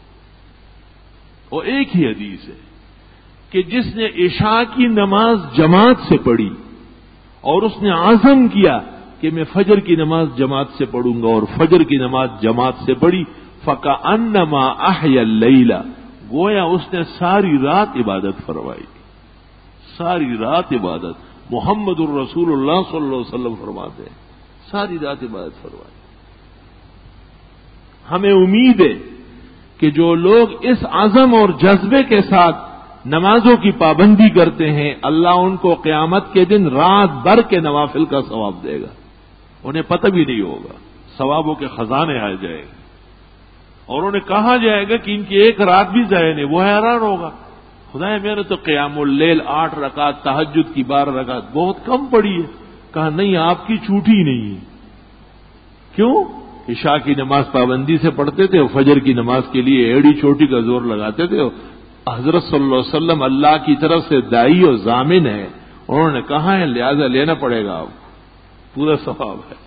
وہ ایک ہی حدیث ہے کہ جس نے عشاء کی نماز جماعت سے پڑھی اور اس نے عزم کیا کہ میں فجر کی نماز جماعت سے پڑھوں گا اور فجر کی نماز جماعت سے پڑھی، فَكَأَنَّمَا أَحْيَا اللَّيْلَ، گویا اس نے ساری رات عبادت فرمائی، ساری رات عبادت. محمد الرسول اللہ صلی اللہ علیہ وسلم فرماتے ہیں ساری رات عبادت فرمائی. ہمیں امید ہے کہ جو لوگ اس عزم اور جذبے کے ساتھ نمازوں کی پابندی کرتے ہیں، اللہ ان کو قیامت کے دن رات بھر کے نوافل کا ثواب دے گا. انہیں پتہ بھی نہیں ہوگا، ثوابوں کے خزانے آ جائیں گے اور انہیں کہا جائے گا کہ ان کی ایک رات بھی ضائع نہیں. وہ حیران ہوگا، خدا میرے تو قیام اللیل آٹھ رکعت، تہجد کی بارہ رکعت بہت کم پڑی ہے. کہا نہیں، آپ کی چھوٹی نہیں ہے. کیوں؟ عشاء کی نماز پابندی سے پڑھتے تھے، فجر کی نماز کے لیے ایڑی چوٹی کا زور لگاتے تھے. حضرت صلی اللہ علیہ وسلم اللہ کی طرف سے دائی و ضامن ہے، انہوں نے کہا ہے لہذا لینا پڑے گا، آپ پورا ثواب ہے.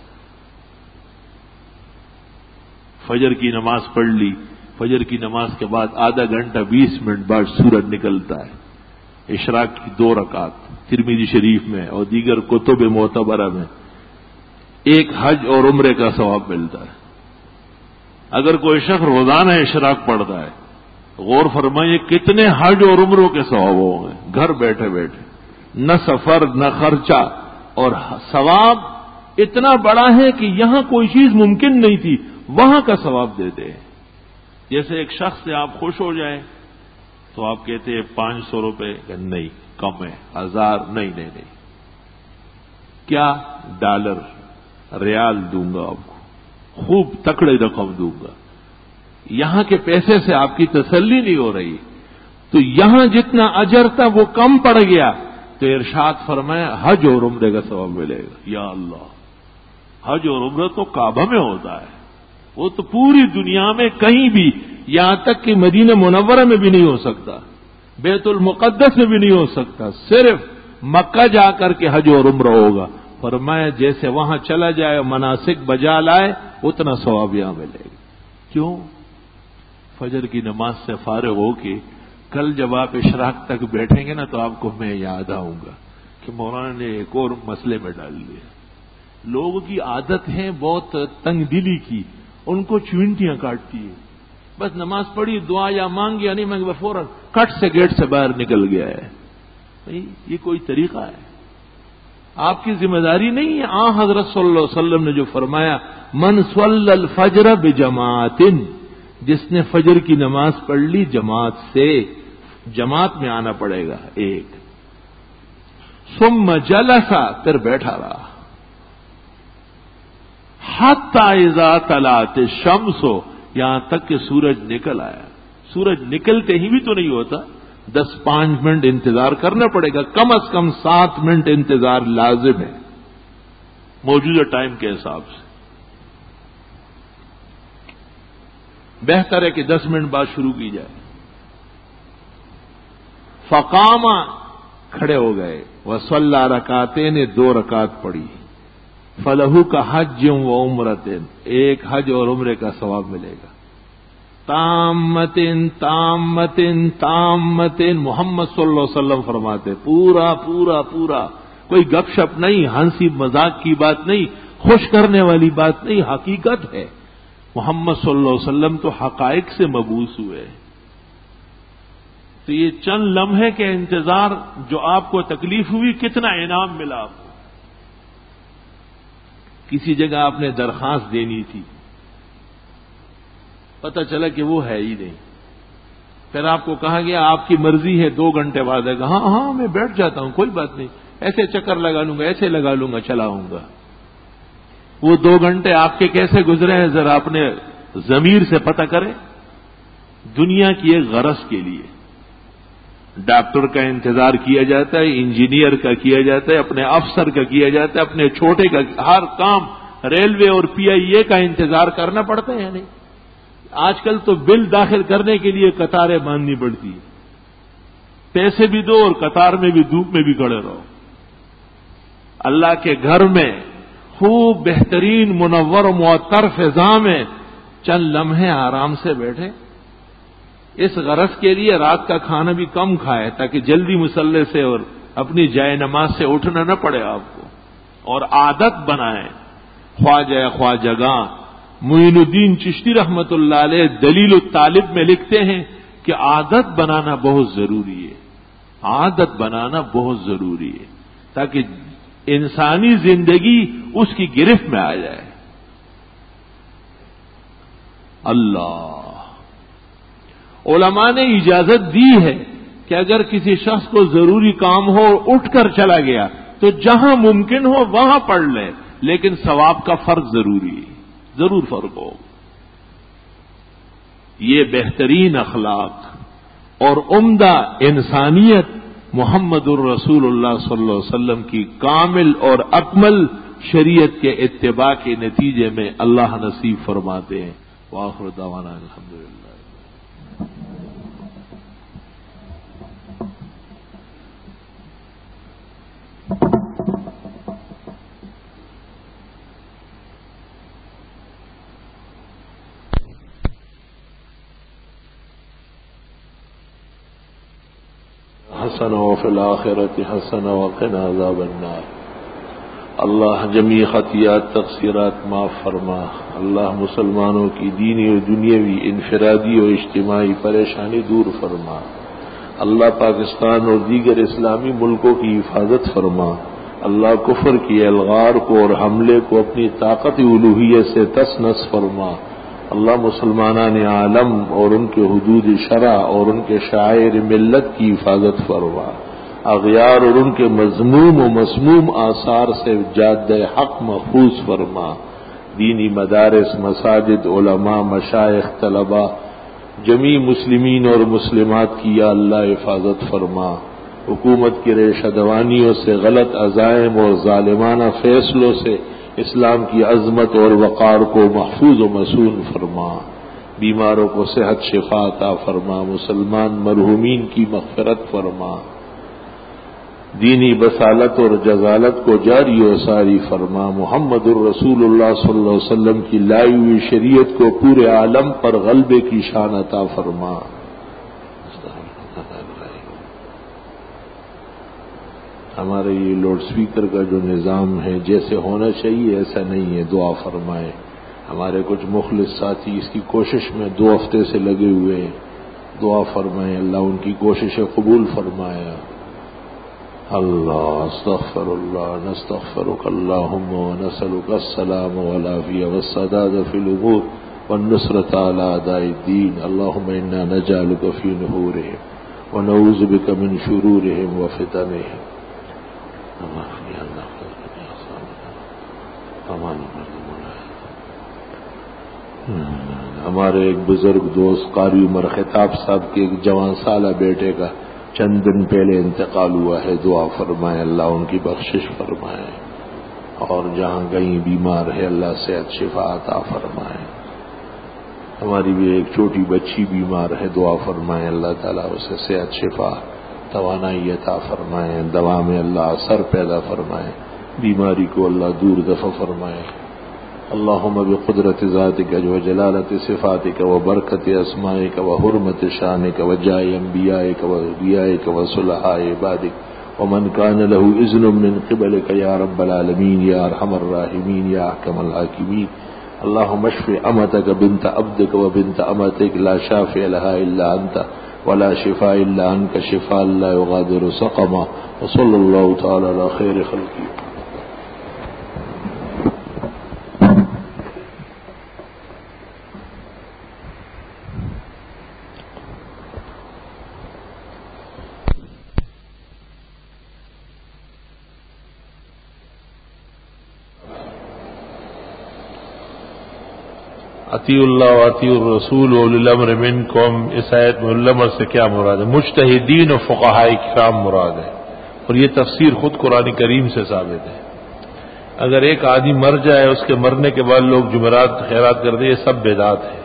فجر کی نماز پڑھ لی، فجر کی نماز کے بعد آدھا گھنٹہ بیس منٹ بعد سورج نکلتا ہے. اشراق کی دو رکعت ترمذی شریف میں اور دیگر کتب معتبرہ میں ایک حج اور عمرے کا ثواب ملتا ہے. اگر کوئی شخص روزانہ اشراق پڑھتا ہے، غور فرمائیے کتنے حج اور عمروں کے ثواب ہوں گے گھر بیٹھے بیٹھے. نہ سفر نہ خرچہ، اور ثواب اتنا بڑا ہے کہ یہاں کوئی چیز ممکن نہیں تھی وہاں کا ثواب دیتے ہیں. جیسے ایک شخص سے آپ خوش ہو جائیں تو آپ کہتے ہیں پانچ سو روپے، نہیں کم ہے، ہزار، نہیں نہیں نہیں کیا ڈالر ریال دوں گا آپ کو، خوب تکڑے رقم دوں گا. یہاں کے پیسے سے آپ کی تسلی نہیں ہو رہی تو یہاں جتنا اجر تھا وہ کم پڑ گیا، تو ارشاد فرمایا حج اور عمرے کا ثواب ملے گا. یا اللہ، حج اور عمرہ تو کعبہ میں ہوتا ہے، وہ تو پوری دنیا میں کہیں بھی، یہاں تک کہ مدینہ منورہ میں بھی نہیں ہو سکتا، بیت المقدس میں بھی نہیں ہو سکتا، صرف مکہ جا کر کے حج اور عمرہ ہوگا۔ فرمایا جیسے وہاں چلا جائے مناسک بجا لائے اتنا ثواب یہاں ملے گا۔ کیوں؟ فجر کی نماز سے فارغ ہو کے کل جب آپ اشراق تک بیٹھیں گے نا تو آپ کو میں یاد آؤں گا کہ مولانا نے ایک اور مسئلے میں ڈال دیا۔ لوگوں کی عادت ہے بہت تنگ دلی کی، ان کو چونٹیاں کاٹتی ہے، بس نماز پڑھی دعا یا مانگی یا نہیں مانگی فوراً کٹ سے گیٹ سے باہر نکل گیا ہے۔ بھائی یہ کوئی طریقہ ہے؟ آپ کی ذمہ داری نہیں ہے۔ آن حضرت صلی اللہ علیہ وسلم نے جو فرمایا من صلی الفجر بجماعت، جس نے فجر کی نماز پڑھ لی جماعت سے، جماعت میں آنا پڑے گا ایک، ثم جلس، پھر بیٹھا رہا، حتی اذا طلعت الشمس، یہاں تک کہ سورج نکل آیا۔ سورج نکلتے ہی بھی تو نہیں ہوتا، دس پانچ منٹ انتظار کرنا پڑے گا، کم از کم سات منٹ انتظار لازم ہے موجودہ ٹائم کے حساب سے۔ بہتر ہے کہ دس منٹ بعد شروع کی جائے۔ فقام، کھڑے ہو گئے، وصلی رکعتین، نے دو رکعت پڑھی، فلہو کا حج و عمرتین، ایک حج اور عمرے کا ثواب ملے گا۔ تامتن تامتن تامتن، محمد صلی اللہ علیہ وسلم فرماتے پورا پورا پورا، کوئی گپ شپ نہیں، ہنسی مذاق کی بات نہیں، خوش کرنے والی بات نہیں، حقیقت ہے۔ محمد صلی اللہ علیہ وسلم تو حقائق سے مبعوث ہوئے، تو یہ چند لمحے کے انتظار جو آپ کو تکلیف ہوئی، کتنا انعام ملا آپ کو۔ کسی جگہ آپ نے درخواست دینی تھی، پتہ چلا کہ وہ ہے ہی نہیں، پھر آپ کو کہا گیا آپ کی مرضی ہے دو گھنٹے بعد آئے گا، ہاں ہاں میں بیٹھ جاتا ہوں کوئی بات نہیں، ایسے چکر لگا لوں گا، ایسے لگا لوں گا، چلا آؤں گا۔ وہ دو گھنٹے آپ کے کیسے گزرے ہیں ذرا اپنے ضمیر سے پتہ کریں۔ دنیا کی ایک غرض کے لیے ڈاکٹر کا انتظار کیا جاتا ہے، انجینئر کا کیا جاتا ہے، اپنے افسر کا کیا جاتا ہے، اپنے چھوٹے کا، ہر کام ریلوے اور پی آئی اے کا انتظار کرنا پڑتا ہے یا نہیں؟ آج کل تو بل داخل کرنے کے لیے قطاریں باندھنی پڑتی ہیں، پیسے بھی دو اور قطار میں بھی دھوپ میں بھی کھڑے رہو۔ اللہ کے گھر میں خوب بہترین منور و معطر فضا میں چند لمحے آرام سے بیٹھے، اس غرض کے لیے رات کا کھانا بھی کم کھائے تاکہ جلدی مصلے سے اور اپنی جائے نماز سے اٹھنا نہ پڑے آپ کو، اور عادت بنائیں۔ خواجہ خواجگاں معین الدین چشتی رحمت اللہ علیہ دلیل الطالب میں لکھتے ہیں کہ عادت بنانا بہت ضروری ہے، عادت بنانا بہت ضروری ہے تاکہ انسانی زندگی اس کی گرفت میں آ جائے۔ اللہ، علماء نے اجازت دی ہے کہ اگر کسی شخص کو ضروری کام ہو اٹھ کر چلا گیا تو جہاں ممکن ہو وہاں پڑھ لے، لیکن ثواب کا فرق ضروری ہے، ضرور فرق ہو۔ یہ بہترین اخلاق اور عمدہ انسانیت محمد الرسول اللہ صلی اللہ علیہ وسلم کی کامل اور اکمل شریعت کے اتباع کے نتیجے میں اللہ نصیب فرماتے ہیں۔ وآخر دعوانا الحمدللہ۔ حسن وفی الآخرۃ حسن وقنا عذاب النار۔ اللہ جمیع خطیات تقصیرات معاف فرما۔ اللہ مسلمانوں کی دینی و دنیاوی انفرادی و اجتماعی پریشانی دور فرما۔ اللہ پاکستان اور دیگر اسلامی ملکوں کی حفاظت فرما۔ اللہ کفر کی الغار کو اور حملے کو اپنی طاقت الوہیت سے تس نس فرما۔ اللہ مسلمانان عالم اور ان کے حدود شرع اور ان کے شاعر ملت کی حفاظت فرما۔ اغیار اور ان کے مذموم و مسموم آثار سے جادہ حق محفوظ فرما۔ دینی مدارس، مساجد، علماء، مشائخ، طلباء، جمیع مسلمین اور مسلمات کی یا اللہ حفاظت فرما۔ حکومت کی ریشہ دوانیوں سے، غلط عزائم اور ظالمانہ فیصلوں سے اسلام کی عظمت اور وقار کو محفوظ و مصون فرما، بیماروں کو صحت شفا عطا فرما، مسلمان مرحومین کی مغفرت فرما، دینی بصالت اور جزالت کو جاری و ساری فرما، محمد الرسول اللہ صلی اللہ علیہ وسلم کی لائی ہوئی شریعت کو پورے عالم پر غلبے کی شان عطا فرما۔ ہمارے یہ لاؤڈ سپیکر کا جو نظام ہے جیسے ہونا چاہیے ایسا نہیں ہے، دعا فرمائے۔ ہمارے کچھ مخلص ساتھی اس کی کوشش میں دو ہفتے سے لگے ہوئے ہیں، دعا فرمائے اللہ ان کی کوششیں قبول فرمایا۔ اللہ استغفر اللہ نستغفرک اللہم ونسألک السلام والعافیہ والسداد فی الامور والنصرۃ علی اعداء الدین، اللہم انا نجعلک فی نحورہم ونعوذ بک من شرورہم وفتنہم۔ ہمارے ایک بزرگ دوست قاری عمر خطاب صاحب کے ایک جوان سالہ بیٹے کا چند دن پہلے انتقال ہوا ہے، دعا فرمائے اللہ ان کی بخشش فرمائے، اور جہاں کہیں بیمار ہے اللہ صحت شفا عطا فرمائے۔ ہماری بھی ایک چھوٹی بچی بیمار ہے، دعا فرمائے اللہ تعالیٰ اسے صحت شفا توانائی عطا فرمائے، دوا میں اللہ اثر پیدا فرمائے، بیماری کو اللہ دور دفع فرمائے۔ اللہم بقدرت ذاتک وجلالت صفاتک وبرکت اسمائک وحرمت شانک وجاہ انبیائک واولیائک وصلحاء عبادک ومن کان له اذن من قبلک یا رب العالمین یا ارحم الراحمین یا احکم الحاکمین۔ اللہم اشف امتک بنت عبدک وبنت امتک لا شافع لها الا انت ولا شفاء الا انک شفاء لا یغادر سقما، وصلی اللہ تعالی علی خیر خلقہ۔ اطیعوا اللہ واطیعوا الرسول واولی الامر منکم، اس آیت میں اولی الامر سے کیا مراد ہے؟ مجتہدین و فقہاء کرام مراد ہے، اور یہ تفسیر خود قرآن کریم سے ثابت ہے۔ اگر ایک آدمی مر جائے اس کے مرنے کے بعد لوگ جمعرات خیرات کر دیں، یہ سب بدعت ہے۔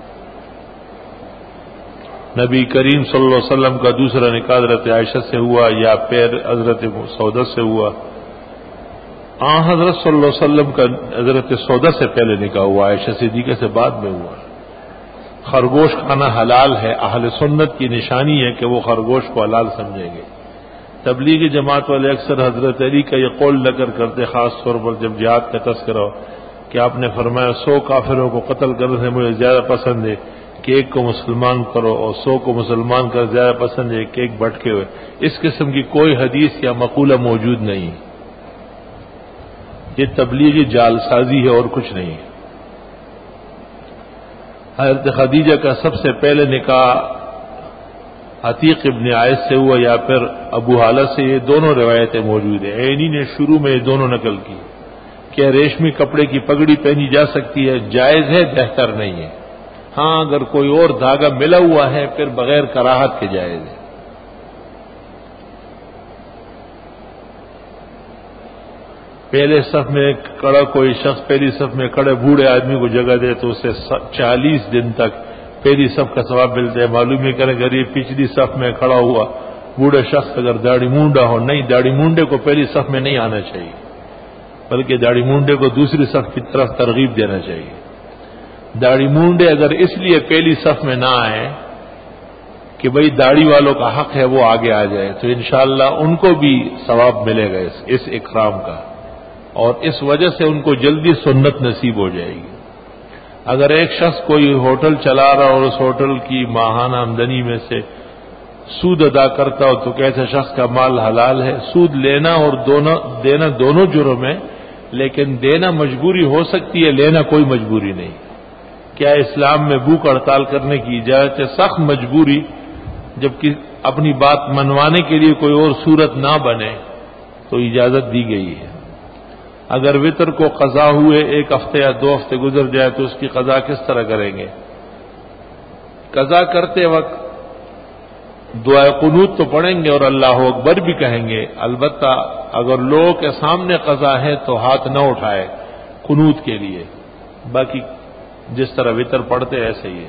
نبی کریم صلی اللہ علیہ وسلم کا دوسرا نکاح حضرت عائشہ سے ہوا یا پیر حضرت سودا سے ہوا؟ آن حضرت صلی اللہ علیہ وسلم کا حضرت سودا سے پہلے نکاح ہوا، عائشہ صدیقہ سے بعد میں ہوا۔ خرگوش کھانا حلال ہے، اہل سنت کی نشانی ہے کہ وہ خرگوش کو حلال سمجھیں گے۔ تبلیغی جماعت والے اکثر حضرت علی کا یہ قول نقل کرتے، خاص طور پر جب جہاد کا تذکرہ ہو، کہ آپ نے فرمایا سو کافروں کو قتل کرنے سے مجھے زیادہ پسند ہے کہ ایک کو مسلمان کرو، اور سو کو مسلمان کر زیادہ پسند ہے کہ ایک بھٹکے ہوئے۔ اس قسم کی کوئی حدیث یا مقولہ موجود نہیں، یہ تبلیغی جال سازی ہے اور کچھ نہیں ہے۔ حضرت خدیجہ کا سب سے پہلے نکاح عتیق ابن عائد سے ہوا یا پھر ابو حالہ سے، یہ دونوں روایتیں موجود ہیں۔ عینی نے شروع میں یہ دونوں نقل کی کہ ریشمی کپڑے کی پگڑی پہنی جا سکتی ہے، جائز ہے، بہتر نہیں ہے۔ ہاں اگر کوئی اور دھاگا ملا ہوا ہے پھر بغیر کراہت کے جائز ہے۔ پہلے صف میں کھڑا کوئی شخص پہلی صف میں کھڑے بوڑھے آدمی کو جگہ دے تو اسے چالیس دن تک پہلی صف کا ثواب ملتا ہے۔ معلوم ہی کریں اگر یہ پچھلی صف میں کھڑا ہوا بوڑھے شخص اگر داڑھی مونڈا ہو، نہیں، داڑھی مونڈے کو پہلی صف میں نہیں آنا چاہیے، بلکہ داڑھی مونڈے کو دوسری صف کی طرف ترغیب دینا چاہیے۔ داڑھی مونڈے اگر اس لیے پہلی صف میں نہ آئے کہ بھئی داڑھی والوں کا حق ہے وہ آگے آ جائے، تو انشاءاللہ ان کو بھی ثواب ملے گا اس, اس اکرام کا، اور اس وجہ سے ان کو جلدی سنت نصیب ہو جائے گی۔ اگر ایک شخص کوئی ہوٹل چلا رہا اور اس ہوٹل کی ماہانہ آمدنی میں سے سود ادا کرتا ہو تو کیسے شخص کا مال حلال ہے؟ سود لینا اور دونوں دینا دونوں جرم ہے، لیکن دینا مجبوری ہو سکتی ہے، لینا کوئی مجبوری نہیں۔ کیا اسلام میں بھوک ہڑتال کرنے کی اجازت ہے؟ سخت مجبوری جبکہ اپنی بات منوانے کے لیے کوئی اور صورت نہ بنے تو اجازت دی گئی ہے۔ اگر وطر کو قضا ہوئے ایک ہفتے یا دو ہفتے گزر جائے تو اس کی قضا کس طرح کریں گے؟ قضا کرتے وقت دعائے قنوت تو پڑھیں گے اور اللہ اکبر بھی کہیں گے، البتہ اگر لوگوں کے سامنے قضا ہے تو ہاتھ نہ اٹھائے، قنوت کے لیے، باقی جس طرح وطر پڑھتے ایسے ہی ہے۔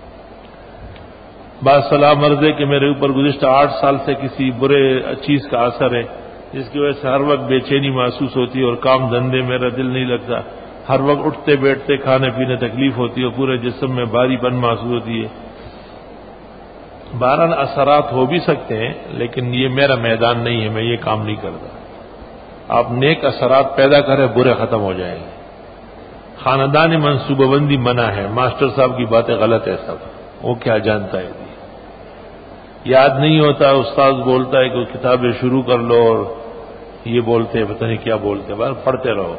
بات سلام عرض ہے کہ میرے اوپر گزشتہ آٹھ سال سے کسی برے چیز کا اثر ہے، جس کی وجہ سے ہر وقت بے چینی محسوس ہوتی ہے اور کام دھندے میرا دل نہیں لگتا، ہر وقت اٹھتے بیٹھتے کھانے پینے تکلیف ہوتی ہے اور پورے جسم میں بھاری پن محسوس ہوتی ہے۔ بہرحال اثرات ہو بھی سکتے ہیں، لیکن یہ میرا میدان نہیں ہے، میں یہ کام نہیں کرتا۔ آپ نیک اثرات پیدا کریں، برے ختم ہو جائیں گے۔ خاندانی منصوبہ بندی منع ہے، ماسٹر صاحب کی باتیں غلط ہے سب، وہ کیا جانتا ہے، یاد نہیں ہوتا، استاد بولتا ہے کہ کتابیں شروع کر لو اور یہ بولتے ہیں پتہ نہیں کیا بولتے ہیں، بس پڑھتے رہو۔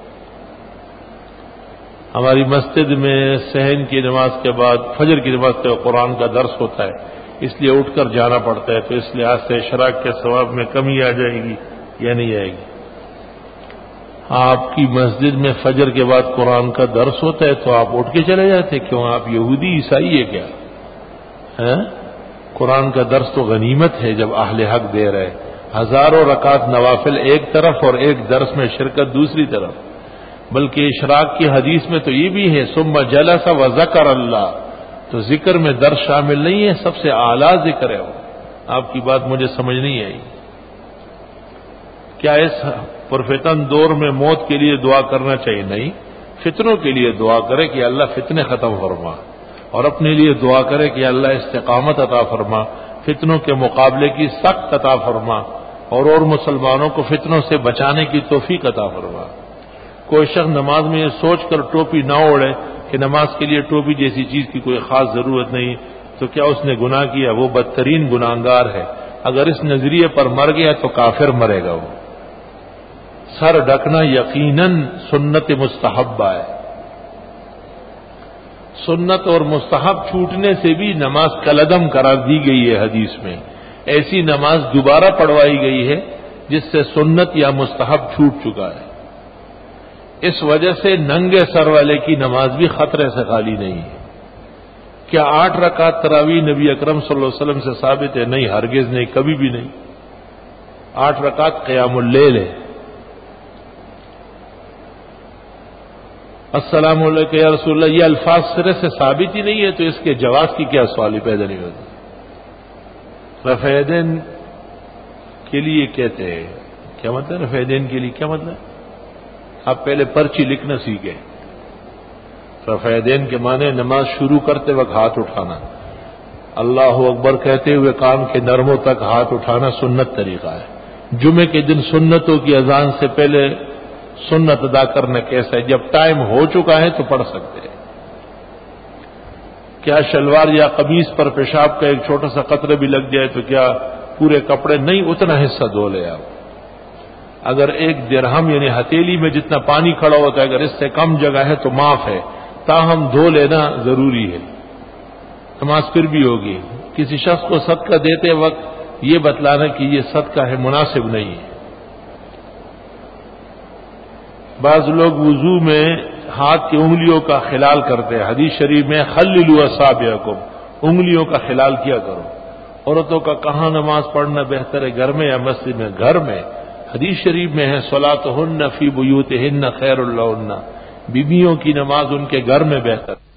ہماری مسجد میں صحن کی نماز کے بعد فجر کی نماز کے قرآن کا درس ہوتا ہے، اس لیے اٹھ کر جانا پڑتا ہے، تو اس لحاظ سے اشراق کے ثواب میں کمی آ جائے گی یا نہیں آئے گی؟ آپ کی مسجد میں فجر کے بعد قرآن کا درس ہوتا ہے تو آپ اٹھ کے چلے جاتے، کیوں آپ یہودی عیسائی ہے کیا؟ ہے قرآن کا درس تو غنیمت ہے جب اہل حق دے رہے، ہزاروں رکعت نوافل ایک طرف اور ایک درس میں شرکت دوسری طرف، بلکہ اشراق کی حدیث میں تو یہ بھی ہے ثم جلس وذکر اللہ، تو ذکر میں درس شامل نہیں ہے، سب سے اعلیٰ ذکر ہے وہ۔ آپ کی بات مجھے سمجھ نہیں آئی۔ کیا اس پرفتن دور میں موت کے لیے دعا کرنا چاہیے؟ نہیں، فتنوں کے لیے دعا کرے کہ اللہ فتنے ختم فرما، اور اپنے لیے دعا کرے کہ اللہ استقامت عطا فرما، فتنوں کے مقابلے کی سخت عطا فرما، اور اور مسلمانوں کو فتنوں سے بچانے کی توفیق عطا فرما۔ کوئی شخص نماز میں یہ سوچ کر ٹوپی نہ اوڑے کہ نماز کے لیے ٹوپی جیسی چیز کی کوئی خاص ضرورت نہیں، تو کیا اس نے گناہ کیا؟ وہ بدترین گناہگار ہے۔ اگر اس نظریے پر مر گیا تو کافر مرے گا وہ۔ سر ڈھکنا یقیناً سنت مستحبہ ہے، سنت اور مستحب چھوٹنے سے بھی نماز کالعدم قرار دی گئی ہے حدیث میں، ایسی نماز دوبارہ پڑھوائی گئی ہے جس سے سنت یا مستحب چھوٹ چکا ہے۔ اس وجہ سے ننگے سر والے کی نماز بھی خطرے سے خالی نہیں ہے۔ کیا آٹھ رکعت تراویح نبی اکرم صلی اللہ علیہ وسلم سے ثابت ہے؟ نہیں، ہرگز نہیں، کبھی بھی نہیں۔ آٹھ رکعت قیام اللیل ہے۔ السلام علیکم یا رسول اللہ، یہ الفاظ سرے سے ثابت ہی نہیں ہے، تو اس کے جواز کی کیا سوال ہی پیدا نہیں ہوتا۔ رفع یدین کے لیے کہتے ہیں، کیا مطلب رفع یدین کے لیے کیا مطلب؟ آپ پہلے پرچی لکھنا سیکھیں۔ رفع یدین کے معنی نماز شروع کرتے وقت ہاتھ اٹھانا، اللہ اکبر کہتے ہوئے کان کے نرموں تک ہاتھ اٹھانا سنت طریقہ ہے۔ جمعے کے دن سنتوں کی اذان سے پہلے سنت ادا کرنا کیسا ہے؟ جب ٹائم ہو چکا ہے تو پڑھ سکتے ہیں۔ کیا شلوار یا قمیص پر پیشاب کا ایک چھوٹا سا قطرہ بھی لگ جائے تو کیا پورے کپڑے؟ نہیں، اتنا حصہ دھو لے آپ۔ اگر ایک درہم یعنی ہتھیلی میں جتنا پانی کھڑا ہوتا ہے، اگر اس سے کم جگہ ہے تو معاف ہے، تاہم دھو لینا ضروری ہے، نماز پھر بھی ہوگی۔ کسی شخص کو صدقہ دیتے وقت یہ بتلانا کہ یہ صدقہ ہے مناسب نہیں ہے۔ بعض لوگ وضو میں ہاتھ کی انگلیوں کا خلال کرتے ہیں، حدیث شریف میں خللوا اصابعکم، انگلیوں کا خلال کیا کرو۔ عورتوں کا کہاں نماز پڑھنا بہتر ہے، گھر میں یا مسجد میں؟ گھر میں۔ حدیث شریف میں ہے صلاتہن فی بیوتہن خیر لہن، بیویوں کی نماز ان کے گھر میں بہتر۔